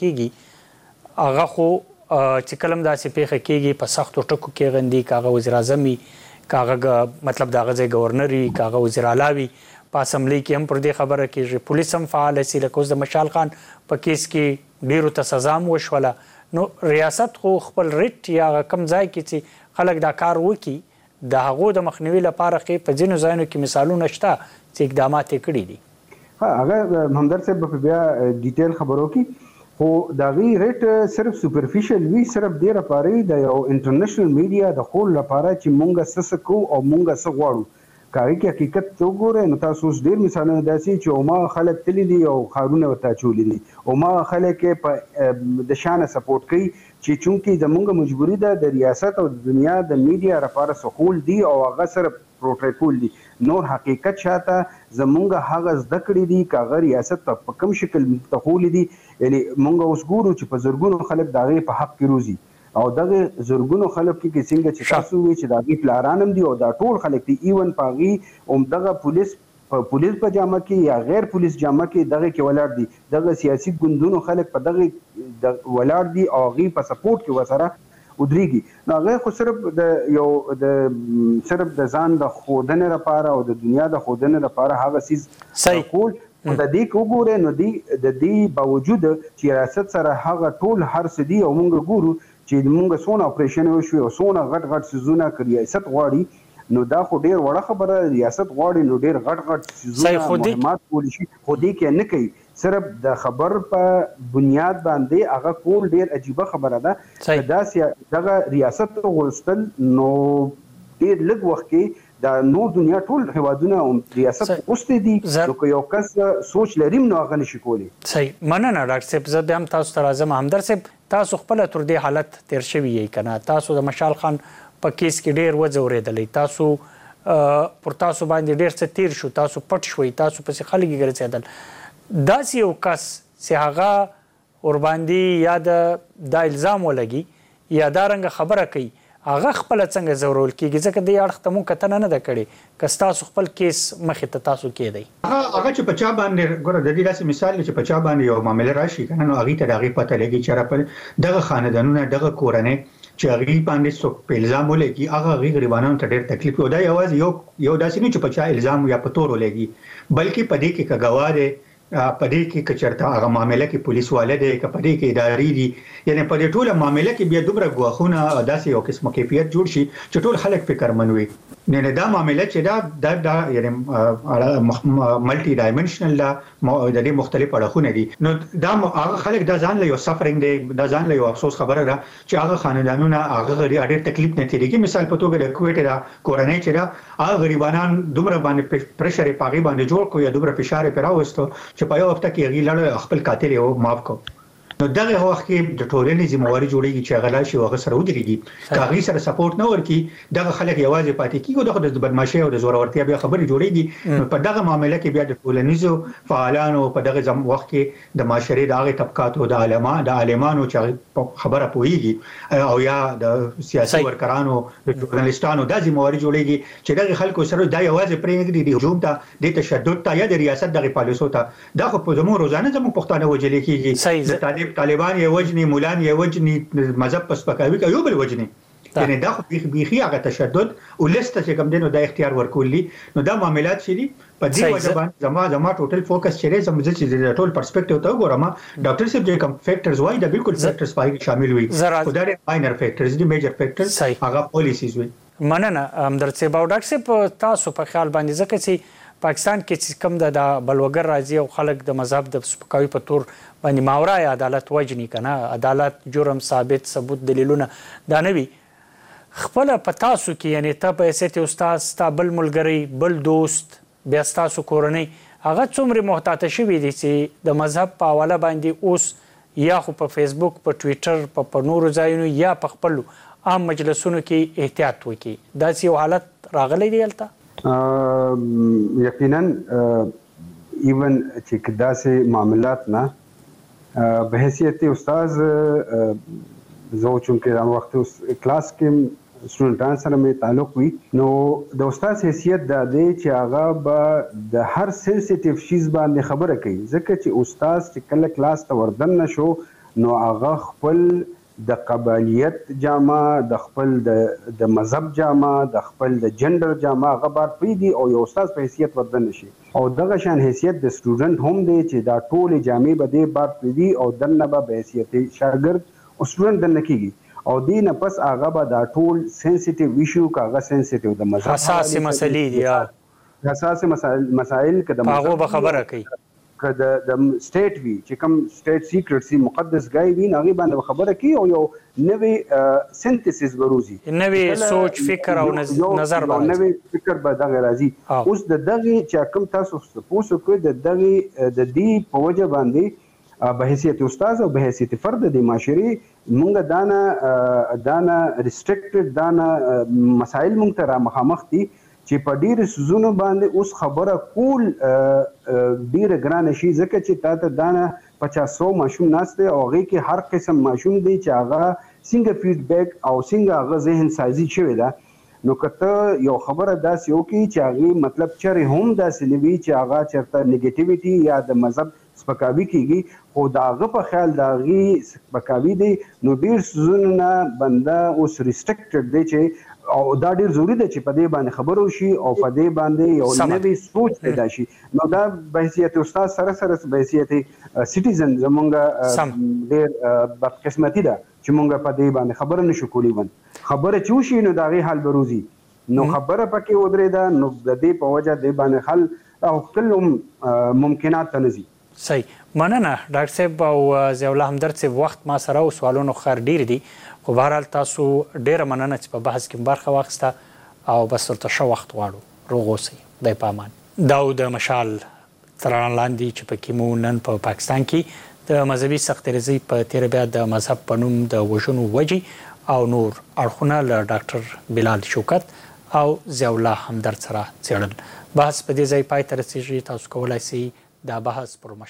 کیږي، هغه خو چې کلم داسې پیښه کیږي په سختو ټکو کې غندي، کاغه وزیر اعظم وي، کاغه مطلب دا غځي گورنر وي، کاغه وزیر اعلی وي، په اسمبلی کې هم پر دې خبره کېږي، پولیس هم فعال سي، لکه اوس د مشال خان په کیس کې ډیرو ته سزا هم وشوله. نو ریاست خو خپل ریټ یا کم ځای کې چې خلک دا کار وکړي د هغو د مخنیوي لپاره کې په ځینو ځایونو کې مثالونه شته چې اقدامات یې کړي دي. ها هغه همدرد صاحب په بیا ډیټیل خبرو کې، خو دا غي ریټ صرف سوپرفیشل وی، صرف ډیره پاره د یو انټرنیشنل میډیا د خول لپاره چې مونږه سسکو او مونږه سغواړو کاری کې حقیقت ته وګوره. نو تاسو اوس ډیر مثالونه داسي چې او ما خلک تللی دي او خارونه وتا چولې دي، او ما خلک په د شان سپورټ کوي چې چونکی زمونږ مجبوری ده د ریاست او د دنیا د میډیا لپاره سقول دي او هغه سره پروتوکول دي. نور حقیقت شاته زمونږ هغه زده کړې دي کاغه ریاست په کوم شکل تخول دي، یعنی مونږ اوس ګورو چې په زرګونو خلک داغه په حق کې روزي او دغه زورګونو خلک کې څنګه چې تاسو وی چې دغه پلارانم دي او دا ټول خلک دي ایون پاغي او دغه پولیس پولیس په جامه کې یا غیر پولیس جامه کې دغه کې ولاړ دي دغه سیاسي ګوندونو خلک په دغه ولاړ دي او غي په سپورټ کې وسره ودرېږي نو هغه خو صرف د یو د صرف د ځان د خودنې لپاره او د دنیا د خودنې لپاره هغه سیز کول او د دې وګوره نو دی د دې باوجود چې ریاست سره هغه ټول هر څه دی او موږ ګورو چې موږ سونه اپریشن وشو او سونه غټ غټ سيزونه کړی ریاست غواړي نو دا خو ډیر وړه خبره ریاست غواړي نو ډیر غټ غټ سيزونه مهمات کولی شي خو دې کې نه کوي صرف د خبر په بنیاد باندې هغه کول ډیر عجیبه خبره ده دا دغه ریاست غوښتل نو ډیر لږ وخت کې دا نور دنیا ټول هوادونه او ریاست غوښتي دي نو یو کس سوچ لري نو هغه نشي کولی صحیح مننه ډاکټر صاحب زه به هم تاسو ته راځم همدر صاحب تاسو خپل تر دې حالت تیر شوی یې کنه تاسو د مشال خان په کیس کې ډیر وځورېدلې تاسو پر تاسو باندې ډیر څه تیر شو تاسو پټ شوي تاسو پسې خلک ګرځېدل داسې یو کس چې هغه ور باندې یا د دا الزام ولګي یا دا رنګه خبره کوي هغه خپل څنګه زورول کیږي ځکه د اړخ ته مو کتنه نه ده کړې که تاسو خپل کیس مخې ته تاسو کېدی هغه هغه چې په چا باندې ګوره د دې داسې مثال چې په چا باندې یو معامله راشي کنه نو هغه ته دغه پته لګي چې را په دغه خاندانونه دغه کورنۍ چې هغه باندې څوک په الزام ولګي هغه غریبانو ته ډېر تکلیف ودا یوازې یو یو داسې نه چې په چا الزام یا په تور ولګي بلکې په دې کې کګواره پدې کې کچرتا هغه معاملې کې پولیس والده کې پدې کې اداري دي یعنی په دې ټوله معاملې کې بیا دومره غواخونه داسې یو قسم کیفیت جوړ شي چې ټول خلک فکر منوي نه دا معاملې چې دا دا یعنی ملټي ډایمنشنل دا د دې مختلف اړخونه دي نو دا هغه خلک دا ځان له یو سفرینګ دی دا ځان له یو افسوس خبره ده چې هغه خاندانونه هغه ډېر تکلیف نه تیریږي مثال په توګه د کوټه دا کورنۍ چې دا هغه غریبانان دومره باندې پرشر پاغي باندې جوړ کو یا دومره فشار پیراوستو چې په یو وخت کې هغه لړ خپل قاتل یو معاف کو نو دغه وخت کې د ټولنې ذمہواری جوړیږي چې هغه لاشي هغه سره ودرېږي کاغی سره سپورټ نه ورکي دغه خلک یوازې پاتې کیږي دغه د بدمعشي او د زورورتیا بیا خبرې جوړیږي په دغه معاملې کې بیا د ټولنیزو فعالانو په دغه وخت کې د معاشري د هغه طبقاتو د علما د عالمانو چې خبره پويږي او یا د سیاسي ورکرانو د ژورنالستانو د ذمہواری جوړیږي چې دغه خلکو سره دا یوازې پرېږدي د هجوم ته د تشدد ته یا د ریاست دغه پالیسو ته دا خو په زموږ روزانه زموږ پښتانه وجلې کیږي د طالب طالبان یې وجني مولان یې وجني مذهب پس پکاوي کوي یو بل وجني یعنی دا خو بيخي هغه تشدد ولسته چې کوم دینو د اختیار ورکولي نو دا معاملات شي په دې وجه باندې زما زما ټوټل فوکس چیرې زما چې د ټول پرسپیکټیو ته وګورم ډاکټر صاحب چې کوم فیکټرز وای دا بالکل فیکټرز پای شامل وي خو دا ماینر فیکټرز دي میجر فیکټرز هغه پالیسیز وي مننه همدرد صاحب او ډاکټر صاحب تاسو په خیال باندې ځکه چې پاکستان کې چې کوم د بلوګر راځي او خلک د مذهب د سپکاوي په تور باندې ماورای عدالت وجني کنه عدالت جرم ثابت ثبوت دلیلونه دا نه وي خپل پتا سو کې یعنی ته په سیته استاد ستابل ملګری بل دوست بیا تاسو کورنۍ هغه څومره محتاط شوي دي چې د مذهب په حواله باندې اوس یا خو په فیسبوک په ټوئیټر په نورو ځایونو یا په خپل عام مجلسونو کې احتیاط وکړي دا یو حالت راغلی دی البته یقینا ایون چې داسې معاملات نه به حیثیت استاد زه چونکه دا وخت کلاس کې سټوډنټان سره مې تعلق وي نو د استاد حیثیت دا دی چې هغه به د هر سنسټیو شیز باندې خبره کوي ځکه چې استاد چې کله کلاس ته وردن نشو نو هغه خپل د قبالیت جامه د خپل د مذهب جامه د خپل د جندر جامه هغه بار پیدي او یو استاد په حیثیت وردن نشي او دغه شان حیثیت د سټوډنټ هم دی چې دا ټول جامې به دی بار پیدي او دنه به حیثیت شاګرد او سټوډنټ دنه کیږي او دینه پس هغه به دا ټول سنسټیو ایشو کاغه سنسټیو د مذهب حساس مسلې دي حساس مسائل مسائل کده هغه به خبره کوي کده د سټیټ وی چې کوم سټیټ سیکریټ سي مقدس غای وی هغه باندې خبره کوي او یو نوې سنتسیس وروزي نوې سوچ فکر او نظر باندې نوې فکر به دغه راځي اوس د دغه چې کوم تاسو سپوسو کوي د دغه د دې په وجه باندې به حیثیت استاد او به حیثیت فرد د معاشري مونږ دانا دانا ریستریکټډ دانا مسائل مونږ ته را مخامخ دي چې په ډیره سوزونو باندې اوس خبره کول ډیره ګرانه شي ځکه چې تاسو دانه پچاس سو ماشوم ناست او هغه کې هر قسم ماشوم دی چې هغه څنګه فیډبیک او څنګه هغه ذهن سازي شوی ده نو کته یو خبره داسې وکړي چې هغه مطلب چرې هم داسې نوي چې هغه چرته نیگیټیویټي یا د مذهب سپکاوي کیږي خو دا هغه په خیال دا غي سپکاوي دی نو ډیر سيزونه بنده اوس ریسټریکټډ دی چې او دا ډیر ضروری دی چې په دې باندې خبرو شي او په دې باندې یو نوی سوچ پیدا شي نو دا به حیثیت استاد سره سره به حیثیت سټیزن زمونږ ډیر بدقسمتي ده چې مونږ په دې باندې خبره نشو کولی ون خبره چې وشي نو دا غي حل بروزي نو خبره پکې ودرې ده نو د دې په وجه د باندې حل او کله ممکنات تنزي صحیح مننه ډاکټر صاحب او ضیاء الله همدرد صاحب وخت ما سره او سوالونو خیر ډیر دي خو بهرحال تاسو ډیره مننه چې په بحث کې برخه واخیسته او بس ورته ښه وخت غواړو روغ اوسئ خدای په امان دا د مشال تر لاندې چې پکې مو نن په پا پاکستان کې د مذهبي سختیریزۍ په تیره بیا د مذهب په نوم د وژنو وجې او نور اړخونه له ډاکټر بلال شوکت او ضیاء الله همدرد سره څېړل بحث په دې ځای پای ته رسیږي تاسو کولی سئ دا بحث پر